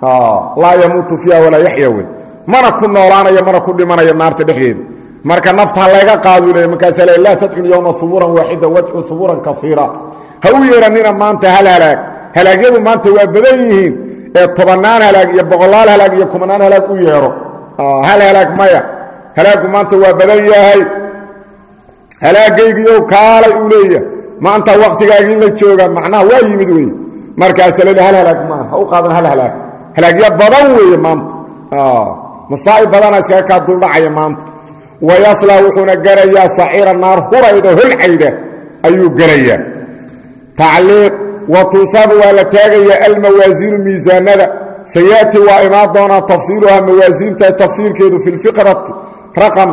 laa yamuutu fiiha walaa yaxya wey mana ku noolaanayo mana ku dhimanayo naarta dhexdeeda marka nafta ha layga qaadu leey markaasaa le laa tadcun yowma hubuuran waaxida wadcu hubuuran kaiira ha u yeeranina maanta hal halaag halaagyadu maanta waa badan yihiin ee tobannaan halaag iyo boqolaal halaag iyo kumanaan halaag u yeero hal halaag maya halaagu maanta waa badan yahay halaagaygiiyow kaalay uu leeyahay maanta wakhtigaagii la jooga macnaha waa yimid wey markaasa le hal halaag maaha ha u qaadan hal halaag halaagya badan weeye maanta masaa'ib badana iskaga kaa duldhacaya maanta wayaslaa wuxuuna gelayaa saciira naar hurayda holcayda ayuu gelayaa tacliiq wa tuusabu waa la taagayaa almawaasiinu miisaanada sayaati waa imaan doonaa tafsiiluhaa mawaasiintaas tafsiirkeedu fi lfiqrati raqam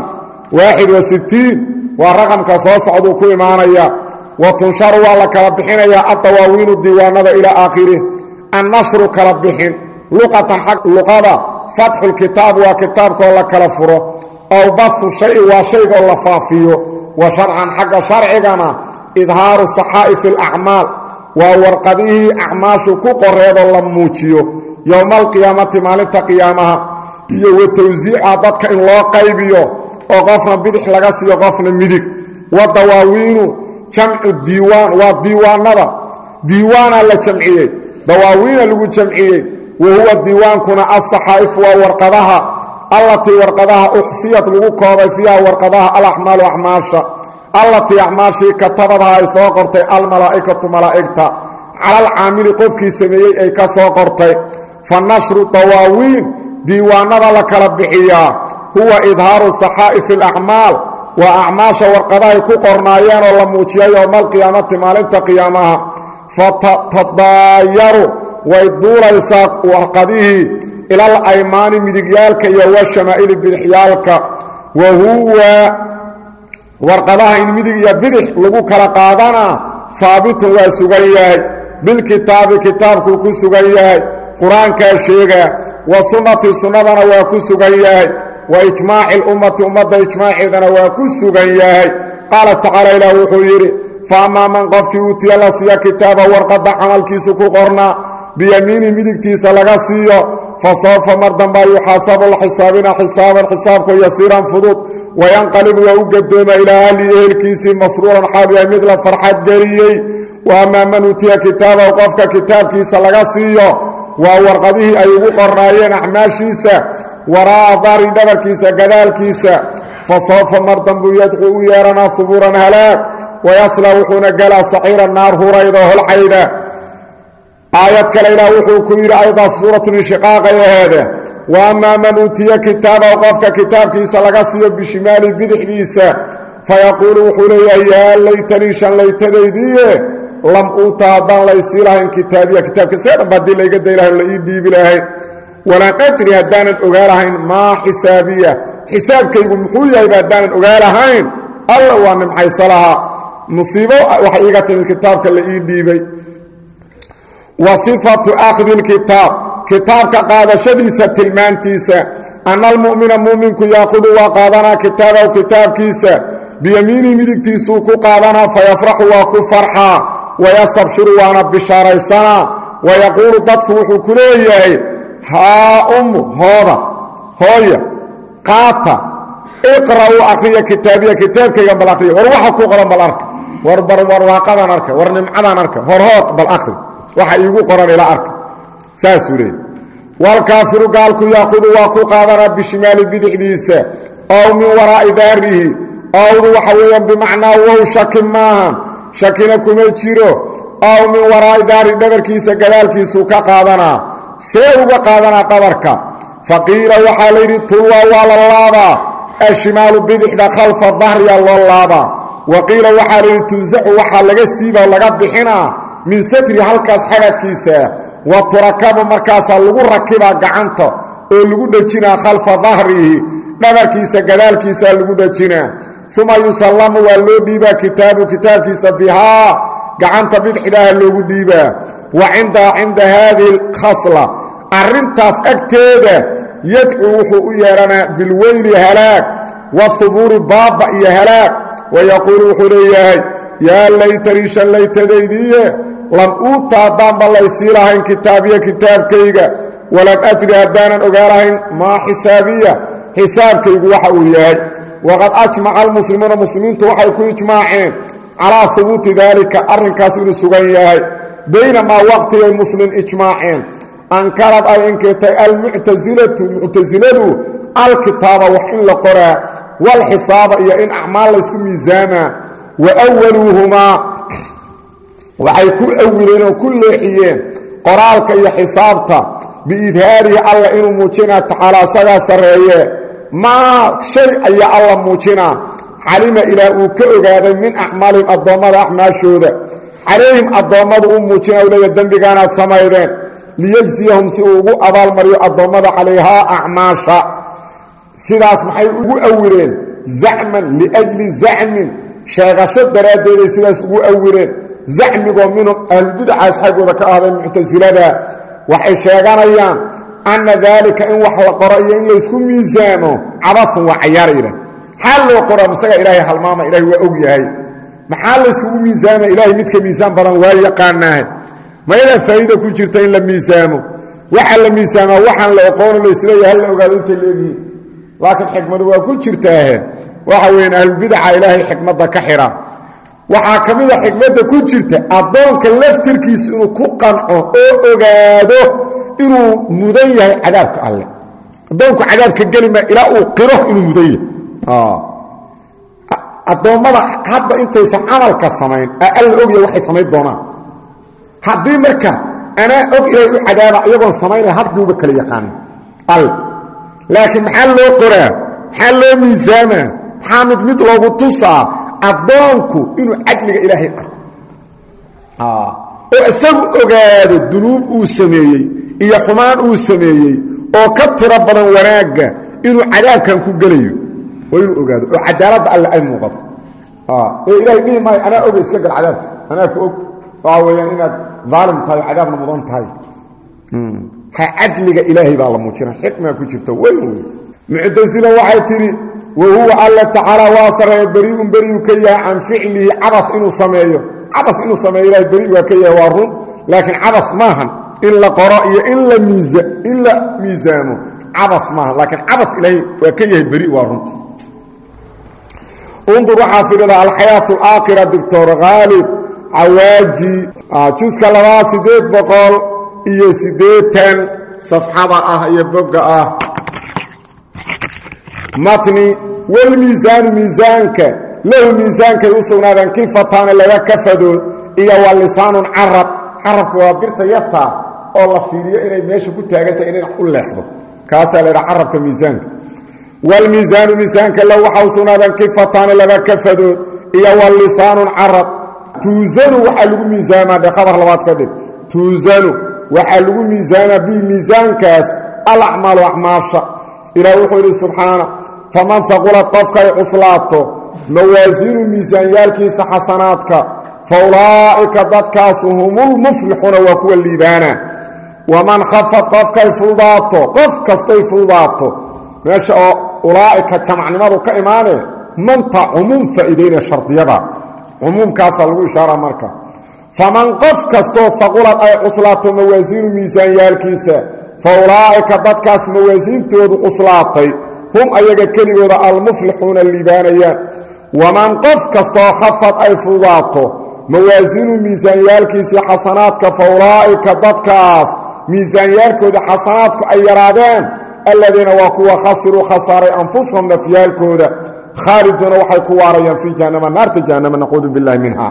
61 waa raqamka soo socduu ku imaanaya wa tunsharu waa la kala bixinayaa addawaawiinu diiwaanada ilaa aakhirih annashru kala bixin luqatan xag luqada fatxulkitaab waa kitaabkoo la kala furo aw bahu shay waa shaygoo la faafiyo wa sharcan xagga sharcigana idhaaru saxaa'ifi alacmaal waa warqadihii acmaashu ku qoreedoo la muujiyo yowma alqiyaamati maalinta qiyaamaha iyo wa tawsiica dadka in loo qaybiyo oo qofna bidix laga siiyo qofna midig wa dawaawiinu jamcu diiwaan waa diiwaanada diiwaanaa la jamciyey dawaawiina lagu jamciyey wa huwa diiwaankuna alsaxaa'ifu waa warqadaha allatii warqadaha uxsiyad lagu koobay fiiha warqadaha alaxmaalu acmaasha allatii acmaashii katabadaha ay soo qortay almalaa'ikatu malaa'igta cala alcaamili qofkii sameeyey ay ka soo qortay fa nashru dawaawiin diiwaanada la kala bixiyaa huwa idhaaru saxaa'ifi alacmaal waa acmaasha warqadahay ku qornaayeen oo la muujiya yowma alqiyaamati maalinta qiyaamaha fatadaayaru way duulaysaa warqadihii ilal aymaani midigyaalka iyo washamaa'ili bidixyaalka wa huwa warqadaha in midig iyo bidix lagu kala qaadanaa haabitun waa sugan yahay bilkitaabi kitaabkuu ku sugan yahay qur-aankaa sheegaa wa sunnati sunnadana waa ku sugan yahay wa ijmaaci lummati ummadda ijmaaceedana waa ku sugan yahay qaala tacaala ilaah wuxuu yidhi fa ammaa man qofkii uutiya la siiya kitaaba warqadda camalkiisu ku qornaa biyamiini midigtiisa laga siiyo fa sawfa mar dambaa yuxaasabu la xisaabina xisaaban xisaabkoo yasiiran fudud wayanqalibu waa u gadooma ilaa ahli ehelkiisii masruuran xaal yahay mid la farxad geliyey wa ammaa man uutiya kitaabahu qofka kitaabkiisa laga siiyo waa warqadihii ay ugu qornaayeen acmaashiisa waraa'a dahri dhabarkiisa gadaalkiisa fa sawfa mar dambuu yadcuu u yeeranaa hubuuran halaag wayaslaa wuxuuna galaa saciira naar hurayda holcayda aayad kale ilaah wuxuu ku yidhi ayadaas suuratulinshiqaaqay aheede wa ammaa man uutiya kitaabahu qofka kitaabkiisa laga siiyo bishimaali bidixdiisa fayaquulu wuxuu leeyahay yaa laytanii shanlaytadaydiiye lam uuta haddaan laysii lahayn kitaabiya kitaabka see dhanba haddii layga day lahayn la ii dhiibi lahayn walaan adri haddaanan ogaa lahayn maa xisaabiya xisaabkaygu muxuu yahayba haddaanan ogaa lahayn alla waa nimcaysa lahaa musiibo waxay iiga timid kitaabka la ii dhiibay wa sifatu akhdi lkitaab kitaabka qaadashadiisa tilmaantiisa ana almu'mina mu'minku yaaqudu waa qaadanaa kitaabahu kitaabkiisa biyamiinihi midigtiisuu ku qaadanaa fayafraxu waa ku farxaa wayastabshiru waana bishaaraysanaa wayaquulu dadku wuxuu ku leeyahay haa ummu hooya qaata iqra'uu akhriya kitaabiya kitaabkaygan bal akhriya war waxa ku qoran bal arka war barwaaqadan arka war nimcadan arka horhood bal akhri waxa iigu qoran ila arka saasuu leeyahy waalkaafiru gaalku yaaqudu waa ku qaadanaa bishimaali bidixdiisa ow min waraa'i daarihi owdu waxa weeyaan bimacnaa wow shaki maahan shakina kuma jiro ow min waraa'i daari dhabarkiisa gadaalkiisuu ka qaadanaa see uga qaadanaa dhabarka faqiila waxaa layidhi tulwa waa la laabaa ashimaalu bidixda khalfa dahriya loo laabaa wa qiila waxaa layidhi tunsaxu waxaa laga siibaa laga bixinaa min satri halkaas xabadkiisa wa turakabu markaasaa lagu rakibaa gacanta oo lagu dhejinaa khalfa dahrihi dhabarkiisa gadaalkiisaa lagu dhejinaa uma yusallamu waa loo dhiibaa kitaabu kitaabkiisa bihaa gacanta bidixdaaha loogu dhiibaa wa cinda haadihi alkhasla arrintaas agteeda yadcuu wuxuu u yeedhanaa bilweyli halaag wahubuuri baabba iyo halaag wayaquulu wuxuu leeyahay yaa laytanii shallaytadaydiiye lam uuta haddaanba laysii lahayn kitaabiya kitaabkayga walam adri haddaanan ogaanahayn maa xisaabiya xisaabkaygu waxa uu yahay waqad ajmaca almuslimuuna muslimiintu waxay ku ijmaaceen calaa hubuuti daalika arrinkaas inuu sugan yahay baynamaa waqtigay muslim ijmaaceen ankarad ay inkirtay almuctasilatu muctasiladu alkitaaba wax in la qoraa walxisaaba iyo in acmaal laysku miisaamaa wa awaluuhumaa waxay ku awileen oo ku leexiyeen qoraalka iyo xisaabta biidhaarihi alla inuu muujinaa tacaala asagaa sarreeye maa shay ayaa alla muujinaa calima ilaah uu ka ogaaday min acmaalihim addoommada acmaashooda calayhim addoommadu u muujina u leeya dembigaanaad samaydeen liyejziyahum si uu ugu abaalmariyo addoommada calayhaa acmaasha sidaas maxay ugu awileen zacman liajli zacmin sheegasho daraaddeeday sidaas ugu awireen zacmigoo minhum ahlulbidacaas xaggooda ka ahday muctasilada waxay sheeganayaan anna daalika in wax la qoro iyo in laysku miisaamo cabafun waa cayaara yidhah maxaa loo qoraa masaga ilaahay halmaama ilahay waa og yahay maxaa layskugu miisaama ilaahay midka miisaan badan waa yaqaanaahe mayadaa faa'iida ku jirta in la miisaamo waxa la miisaamaa waxaan la oqoono laysleeyahay hal la ogaado intay leegyihiin laakiin xikmadu waa ku jirtaahe waxa weeyaan ahlulbidaca ilaahay xikmadda ka xidha waxaa ka mid a xikmadda ku jirta addoonka laftirkiisu inuu ku qanco oo ogaado inuu mudan yahay cadaabka alle addoonku cadaabka gelima ilaa uu qiro inuu mudan yahay addoommada hadda intaysan camalka samayn alla ogya waxay samayn doonaan haddii marka anaa og ilaahay u cadaaba iyagoon samaynaya hadduuba kala yaqaana alle laakiin maxaa loo qoraa maxaa loo miisaamaa maxaa mid loogu tusaa addoonku inuu cadliga ilaahay arko oo isagu ogaado dunuub uu sameeyey iyo xumaan uu sameeyey oo ka tiro badan wanaagga inuu cadaabkan ku gelayo waa inuu ogaado oo cadaaladda alle ay muuqato ee ilaahay dhihi maayo anaa oga iska gal cadaabka anaa ka og waxa weeyaan inaad daalim tahay oo cadaabna mudan tahay cadliga ilaahay baa la muujina xikmaa ku jirta weyn muctasila waxay tidhi wahuwa alla tacaala waa sarreeya beriiun beriyu ka yahay can ficlihi cabas inuu sameeyo ilahay beri waa ka yahay waa run laakiin cabas maahan in la qoro iyo in la miisaamo cabas maahan laakiin cabas ilaahay waa ka yahay beri waa run undur waxaa fiirada alxayaat alaakhira doctor khaalib cawaaji juska 880 safxada ah iyo bogga ah matni walmiisaanu miisaanka lahu miisaankay u sugnaadeen kifataani laga kafadood iyo wa lisaanun carabka waa birta yartaa oo la fiiriyo inay meesha ku taagantahay inay u leexdo kaasaa laydhaha carabka miisaanka walmiisaanu miisaanka lahu waxaa u sugnaadeen kifataani laga kafadood iyo wa lisaanun carab tuusanu waxaa lagu miisaamaa dhe khabar labaad ka dhig tuusanu waxaa lagu miisaamaa bi miisaankaas alacmaalu acmaasha ilaah wuxuu yidhi subxaana faman haqulad qofkay cuslaato mawaasiinu miisaanyaalkiisa xasanaadka fa ulaa'ika dadkaasu humulmuflixuuna waa kuwa liibaana waman khafad qofkay fududaato qof kastay fududaato meesha oo ulaa'ika jamacnimadu ka imaanee manta cumuum faa'iidayna shardiyada cumuumkaasaa lagu ishaaraa marka faman qof kastoo haqulad ay cuslaato mawaasiinu miisaanyaalkiisa fa ulaa'ika dadkaas mawaasiintoodu cuslaatay hum ayaga keligooda almuflixuuna liibaanayaan waman qof kastoo khafad ay fududaato mawaasiinu miisaanyaalkiisii xasanaadka fa ulaa'ika dadkaas miisaanyaalkooda xasanaadku ay yaraadeen alladiina waa kuwa khasiruu khasaaray anfusahum nafyaalkooda khaaliduuna waxay ku waarayaan fii jahannama naarta jahannama nacuudu billahi minha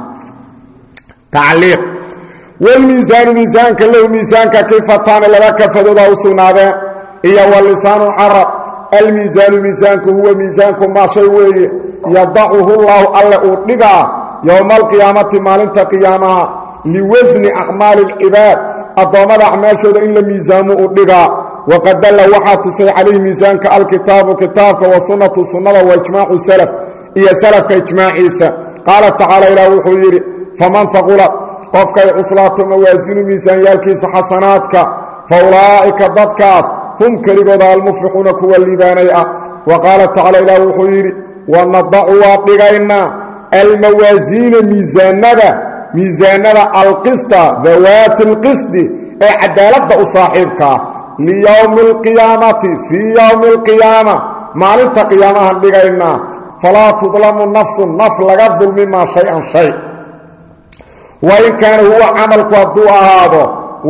tacliiq walmiisaanu miisaanka lahu miisaanka kifataani laba kafadooda u sugnaadeen iyo wa lisaanu carab almiisaanu miisaanku huwa miisaanku maa shay weeye yadacuhu llaahu alle uu dhigaa yowma alqiyaamati maalinta qiyaamaha liwasni acmaali alcibaad addoommada acmaashooda in la miisaamo uu dhigaa waqad dalla waxaa tusay calayhi miisaanka alkitaabu kitaabka wa sunnatu sunnada wa ijmaacu salaf iyo salafka ijmaaciisa qaala tacaala ilaah wuxuu yidhi faman haqulad qofkay cuslaato mawaasinu miisaanyaalkiisa xasanaadka fa ulaa'ika dadkaas hum keligooda almuflixuuna kuwa liibaanay ah wa qaala tacaala ilaah wuxuu yidhi wanadacu waa dhigaynaa almawaasiina miisaanada alqista dawaati alqisdi ee cadaaladda u saaxiibkaa liyowmi alqiyaamati fii yowmi alqiyaama maalinta qiyaamahan dhigaynaa falaa tudlamu nafsun naf laga dulmi maa shay-an shay wain kaana huwa camalku hadduu ahaado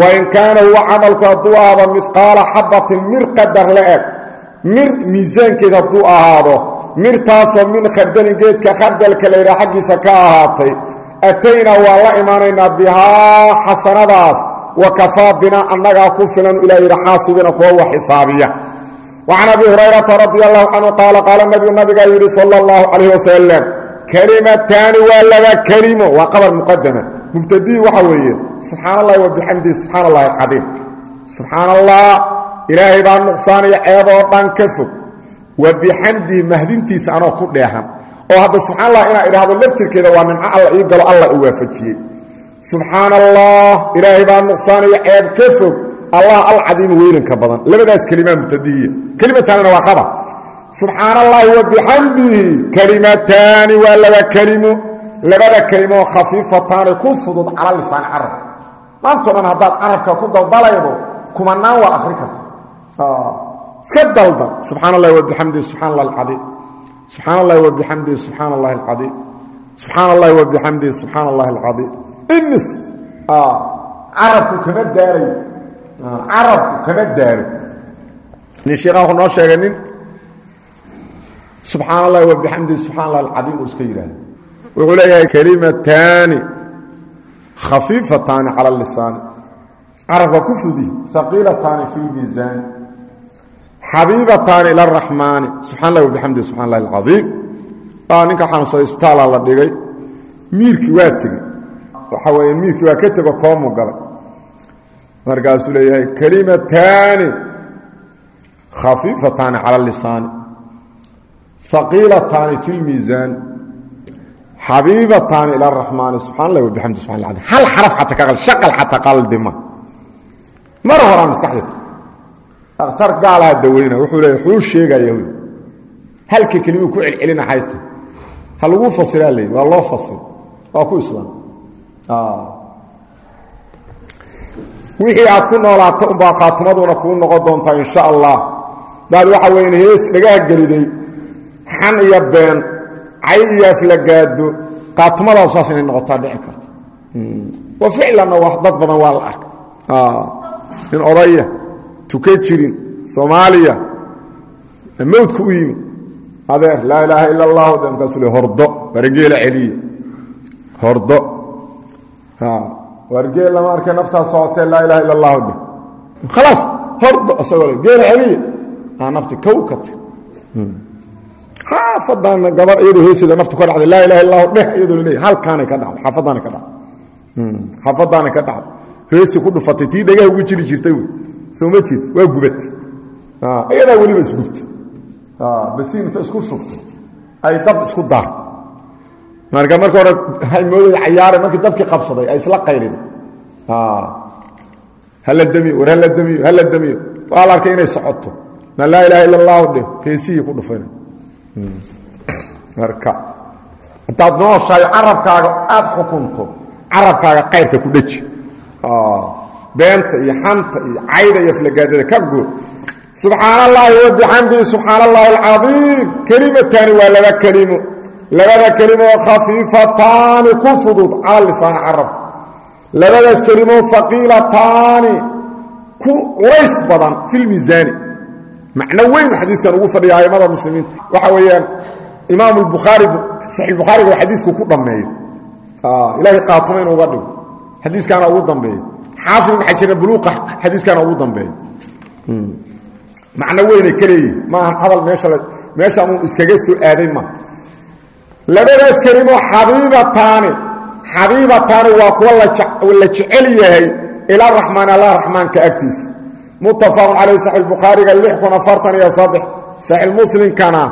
midqaala xabatin mir qadar la-eg mir miisaankeed hadduu ahaado mirtaasoo min khardalin geedka khardalka layidhaha xaggiisa ka ahaatay ataynaa waa la imaanaynaa bihaa xasanadaas wa kafaa binaa annagaa ku filan ilaa yidhi xaasibiina kuwa wax xisaabiya wacan abi hurayrata radia allahu canhu qaala qaala nabigaa yidhi sala allahu calayh wasalam kelimataani waa laba kelimo waa qabar muqadama mubtadii waxa weeye subxaan allahi wabixamdihi subxaana allahi alcadiim subxaana allah ilaahay baa nuqsaanaya ceeboo dhan ka fog wabixamdihi mahdintiisa anoo ku dheehan oo hadda subxaan allah inaa idhaahdo laftirkeeda waa nimco alla ii galo alla u waafajiyey subxaana allah ilaahay baa nuqsaanaya ceeb ka fog allah alcadiima weylanka badan labadaas kelimaa mubtadihiya kelimataanina waa qabar subxaana allahi wabixamdihi kelimataani waa laba kelimo labada kelimooo khafiifataani ku fudud cala lisaan carab maantoo dhan haddaad carabka ku daldalaydo kumanaan waa akri karta iska daldal subxaana allahi wabixamdihi subxana allah alcadiim subxaana allahi wabixamdihi subxaana allahi alcadiim subxaana allahi wabixamdihi subxaana allahi alcadiim imis carabku kama daarayo nin sheekhaan wuxuu noo sheegay nin subxaana allahi wabixamdihi subxana allahi alcadiim uu iska yidhaahdo wuxuu leeyahay kelimataani khafiifataani cala lisaani carabka ku fudi haqiilataani fi lmiisaani xabiibataani ila araxmaani subxana allahi wabixamdihi subxana allahi alcadiim ninka xanuunsaday isbitaalaa la dhigay miirkii waa tegey waxaa weeye miirkii waa ka tego koomu galay markaasuu leeyahay kelimataani khafiifataani cala lisaani haqiilataani fi lmiisaani xabiibataani ila araxmaani subxana allahi wabixamdi subxana allah alcadiim hal xaraf xataa ka shaqal xataa qaldima mar horaan maskaxdayta dhakhtar gaalaha daweyna wuxuu leeyahy xuu sheegaya wy halka kelimuu ku celcelina xayto ha lagu fasiraa leey waa loo fasir waa ku islaam wixii aad ku noolaato unbaa khaatimaduna kuu noqon doontaa in sha allah daad waxa weyn hees dhagaha geliday xan iyo been cay iyo aflagaado khaatimadaadu saas inay noqotaa dhici karta wa ficlanna wax dad badan waa la arka nin odaya tuka jirin soomaaliya mawdku u yimi adeer laa ilaaha ila allahu de markaasuu le hordo wargeela celiya hordo wargeel lama arkay naftaa socotee laa ilaha ila allahu dhe khalaas hordo isagoo le geela celiya nafti kow ka tir xaafadaana gabar iyadoo heesida naftu ka dhacday laa ilaha illa allahu dheh iyadoo la leeyahay halkaanay ka dhacday xaafadaanay ka dhacday heestii ku dhufatay tii dhagaha ugu jiri jirtay wey sooma jeed waa gubatay iyadaa weliba isgubtay basiin inta isku shubtay ay dab isku daartay marka hore hay mooday cayaare markii dabkii qabsaday ay isla qayliday hala damiyo waa la arkay inay socoto ma laa ilaha illa allahu dheh heesihii ku dhufayna marka intaad nooshahay carabkaaga aad xukunto carabkaaga qayrka ku dheji beenta iyo xanta iyo cayda iyo flagaadada ka goo subxaana allahi wabixamdihi subxaana allahi alcadiim kelimataani waa labada kelimo khafiifataani ku fudud cala lisaani carabka labadaas kelimo haqiilataani ku culays badan fi lmiisaani macno weyn xadiiskan ugu fadhiya aimada muslimiinta waxa weeyaan imaam albukhaari saxiix bukhaariga waa xadiisku ku dhammeeyo ilaahay qaatimo inuu uga dhigo xadiiskaana ugu dambeeyo xaafid ibn xajar buluuqa xadiiskaana ugu dambeeyo macno weynay ka leeyihin maahan hadal meesha uun iskaga soo aaday ma labadaas kelimo xabiibataani waa kuwa la jecel yahay ila raxmaan allah raxmaanka agtiisa muttafaqun calayh saxiix bukhaariga 643 saxiix muslimkana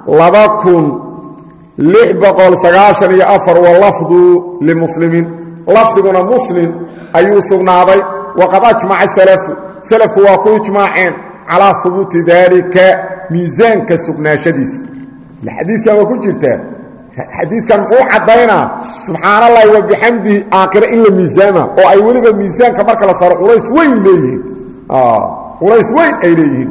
2694 walafdu limuslimiin lafdiguna muslim ayuu sugnaaday waqad ajmaca salafku waa ku ijmaaceen calaa hubuuti daalika miisaanka sugnaashadiisa xadiiskan waa ku jirtaa xadiiskan muxuu caddaynaa subxaana allahi wabixamdihi aakhira in la miisaama oo ay weliba miisaanka marka la saaro culays weyn leeyihiin وليس وين أيليهن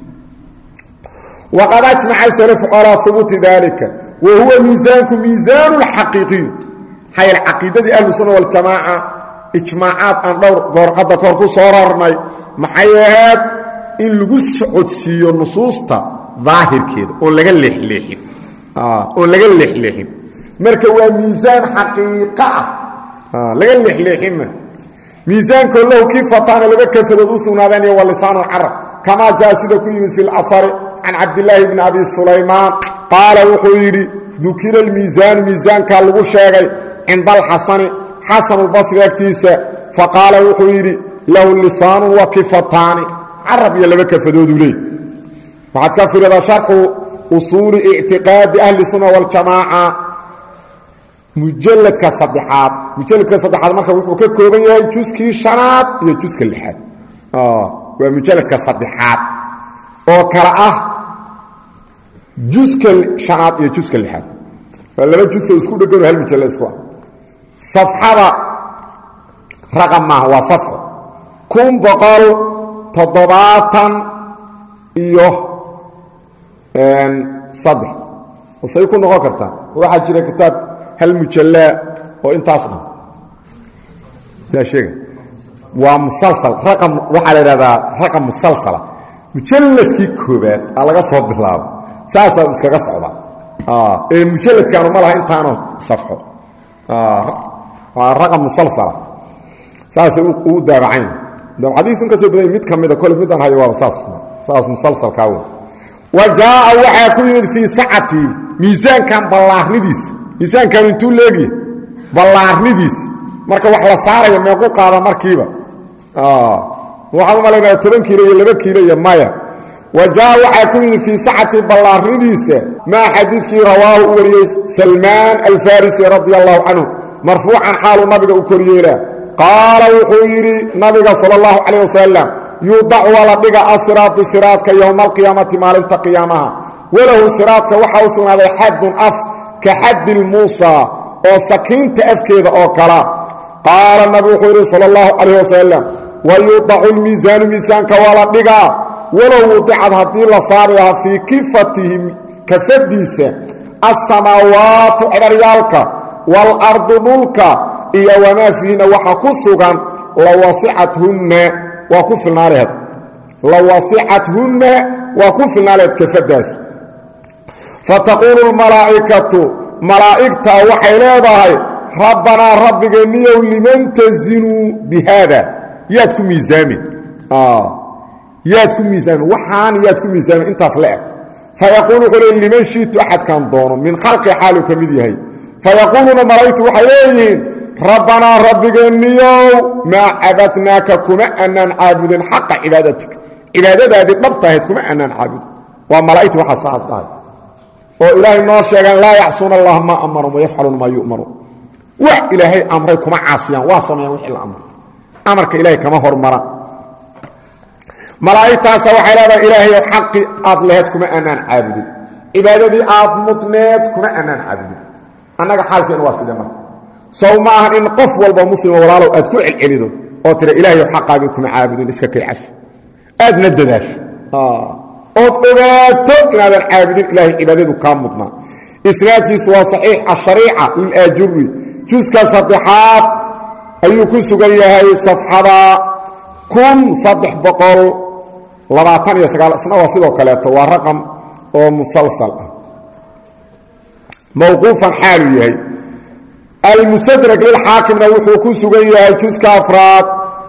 وقد أجمع السلف على ثبوت ذلك وهو ميزانكم ميزان الحقيقي حي العقيدة أهل السنة والجماعة إجماعات أن دور قد كوركو صوررني محيات إن لقص عدسي النصوص ظاهر كده ولقى اللحلحين ولقى اللحلحين مركوا ميزان حقيقة لقى اللحلحين ميزان كله كيف فطان لقى كفدوس وناداني واللسان العرب كما جاء سيدة كيمن في الأثر عن عبد الله بن أبي سليمان قال وحيري ذكر الميزان ميزان كان لغو شاقي عند الحسن حسن البصري اكتيسة فقال وحيري له اللسان وكفتان عرب يلقى كفدود لي بعد كفر هذا شرح أصول اعتقاد أهل السنة والجماعة مجلد كصدحات مركب وحكي كوبين يهي جزكي الشنات يهي جزك اللحاد ومجلد كصدحات وكرأه جزك الشنات يهي جزك اللحاد فلما جزك اسكو دقلوا هالمجلد اسكوا صفحة رقم ما هو صفحة كون بقال تضباطا إيوه صدح وسيكون نغا كرتا واحد جرى كتاب هالمجلد وانت أصلا يا شيخ ومسلسل رقم وحال هذا رقم مسلسل مجلد كي كوبات على صوت بالله ساسا مسكا صعودا المجلد كانوا مالها انتانو صفحه رقم مسلسل ساسا او دابعين ده حديث كسو بداي ميد كميده كل ميدان هي waa saas مسلسل كاو وجاء وحاكم في ساعتي ميزان كان بلاهنيديس ميزان كان انتو لغي بلاهنيديس marka wax la saarayo meeqo qaada markiiba waxa ma leeyahay 10 kiilo iyo 2 kiilo iyo maya وجاء وحاكم في ساعتي بلاهنيديس ما حديث رواه وريس سلمان الفارسي رضي الله عنه مرفوعا حال النبي وكريره قال وحيري نبي صلى الله عليه وسلم يوضع ولا بقى الصراط صراطك يوم القيامة مالنت قيامها وله صراطك وحوسنا هذا حد أف كحد الموسى وسكينت أفكيذ أوكلا قال النبي وحيري صلى الله عليه وسلم ويوضع الميزان ميزانك ولا بقى ولو وضعت هذه لصارها في كفتهم كفديسة السماوات عريالك والأرض ملك إيا وما فينا وحكسوغا لواسعتهن وكفلنا لهذا لواسعتهن وكفلنا لهذا كفداس فتقول الملائكة ملائكة وحيلادها ربنا ربك النيو لمن تزنوا بهذا ياتكم ميزامي ياتكم ميزامي وحان ياتكم ميزامي انت أصلعك فيقول قل لمن شئت أحد كان دونه من خلق حاله كمديهي فيقولون ملائكة وحيلين ربنا ربك النيو ما عبدناك كما أننا عابد حق عبادتك عبادة هذه نبطة كما أننا عابد وملائكة وحصاد الله وإلهي النور شيئا لا يعصون الله ما أمرهم ويفعلون ما يؤمرون وإلهي أمركم عاصيا واصميا وحي الأمر أمرك إلهي كما هو المرأة ملائكة سوحي لها إلهي حق أضلهت كما أننا عابد عبادة أضمتنات كما أننا عابد أنك حالك الواسد مرة سو maaha in qof walba muslim walaalo aad ku cilcilido oo tira ilaahay xaqaaga kuma caabudin iska kaycaf aad nadadash oo ogaato inaadan caabudin ilaahay cibaadadu ka mudna isnaadkiisu waa saxiix ash-sharii'a lil-ajuri juska saddexaad ayuu ku sugan yahay safxada 1329 isna waa sidoo kale waa raqam oo musalsal ah mawquufan xaalu yahay المستدرك للحاكم نوحو كسوغيها جزء أفراد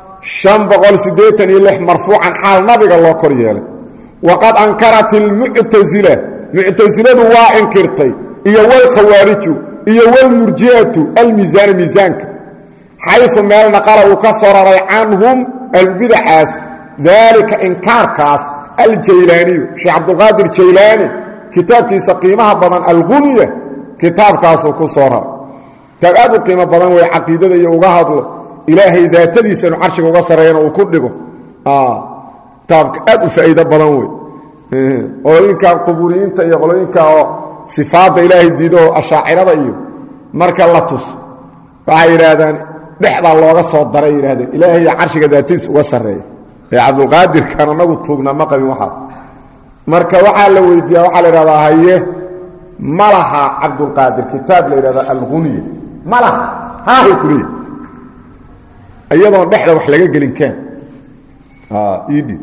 586 مرفوعا حال نبي الله كرياله وقد أنكرت المعتزلة معتزلة وانكرتي إيا والخوارج إيا والمرجئة الميزان ميزانك حيث ما نقل وكسر عنهم البدعاس ذلك إنكار كاس الجيلاني شيخ عبد القادر الجيلاني كتاب كيس قيمها بدن الغنية كتاب كاس وكسرها تابعوا قيمة بدن وهي عقيدة يوغا هدل إلهي ذاتدي سنو عرشك وغا سرين وكدقوا تابعوا فائدة بدن وهي قولينك قبوريين تيقولينك صفات إلهي ديدو الشاعرة إيو مركا اللطس فهي إرادان بحضا الله صوت دري إرادان إلهي عرشك ذاتيس وغا سرين عبد القادر كان نغو توغنا ما قبي waxa marka waxa la weydiiya waxa la yiraahdaa haye malaha عبد القادر kitaab la yiraahdaa al-Ghuniya malaha haa kulli ayadoo dhaxda wax laga gelin keen idi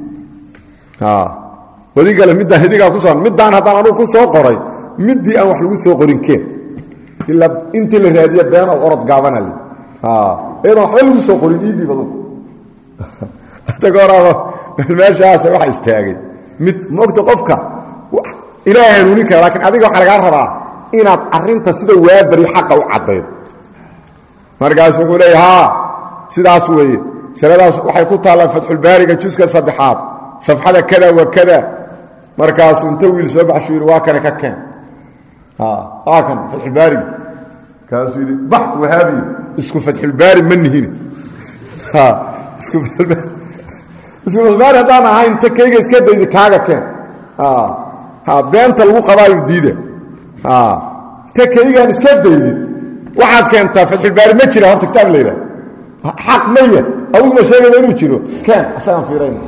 wadiga la midda hidiga ku soo midaan hadaan anu ku soo qoray midii aan wax lagu soo qorin keen illa inta la raadiyo been oo orod gaabanali ayadoo wax lagu soo qorin idi badu تقرأ الماشي هذا واحد يستاجي مقت قفك إلهي نونيك لكن أديك وحنا جربا إن أرنت سيد وابري حقه وعطيه مرجع اسمه لي ها سيد عسوي سيد وحي كنت على فتح الباري جزء صدحات صفحة كذا وكذا مركز نتوي لسبع شهور واكن ككان كان فتح الباري كان سيد بحث وهابي اسمه فتح الباري من هنا اسمه فتح الباري اسمه الباري هذا أنا هاي أنت كيجي كده إذا كاجا كان بنت الوقراء الجديدة تكيجي أنت كده إذا واحد كان فتح الباري ما تشيله هرت كتاب ليلة حق مية أول ما شيء يقولوا تشيله كان أسلام في رين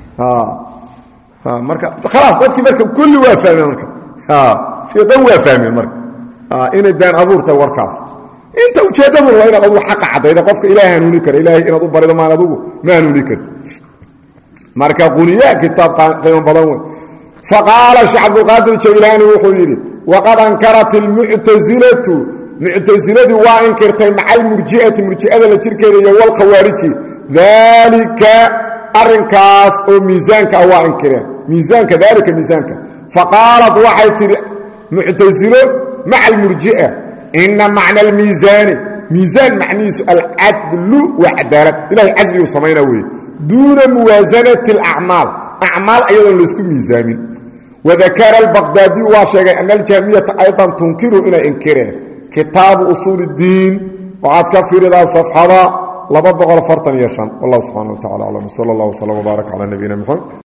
مركب خلاص بس كبركب كل وافهم مركب في ضوء فاهم مركب إن الدين أبور توركاس أنت وجهته وين أبو حق عدا إذا قفك إلهي نونيكر إلهي إن أبو بريد ما نبوه ما نونيكر مركب غنياء كتاب قيم بضوء فقال الشيخ عبد القادر الجيلاني وحويري وقد أنكرت المعتزلة وانكرتين مع المرجئة لتركيرية والخوارج ذلك أرنكاس أو ميزانك أو أنكرين ميزانك ذلك ميزانك فقالت وحيت معتزلة مع المرجئة إن معنى ميزان معنيس العدل وعدالة إلهي عدل وصمينوي دون موازنة الأعمال أعمال أيضا لسكو ميزانين وذكر البغدادي واشيغ أن الجامية أيضا تنكر إلى إنكاره كتاب أصول الدين وعاد كفير إلى صفحة لبضغ الفرطن يشان والله سبحانه وتعالى أعلم صلى الله وسلم وبارك على نبينا محمد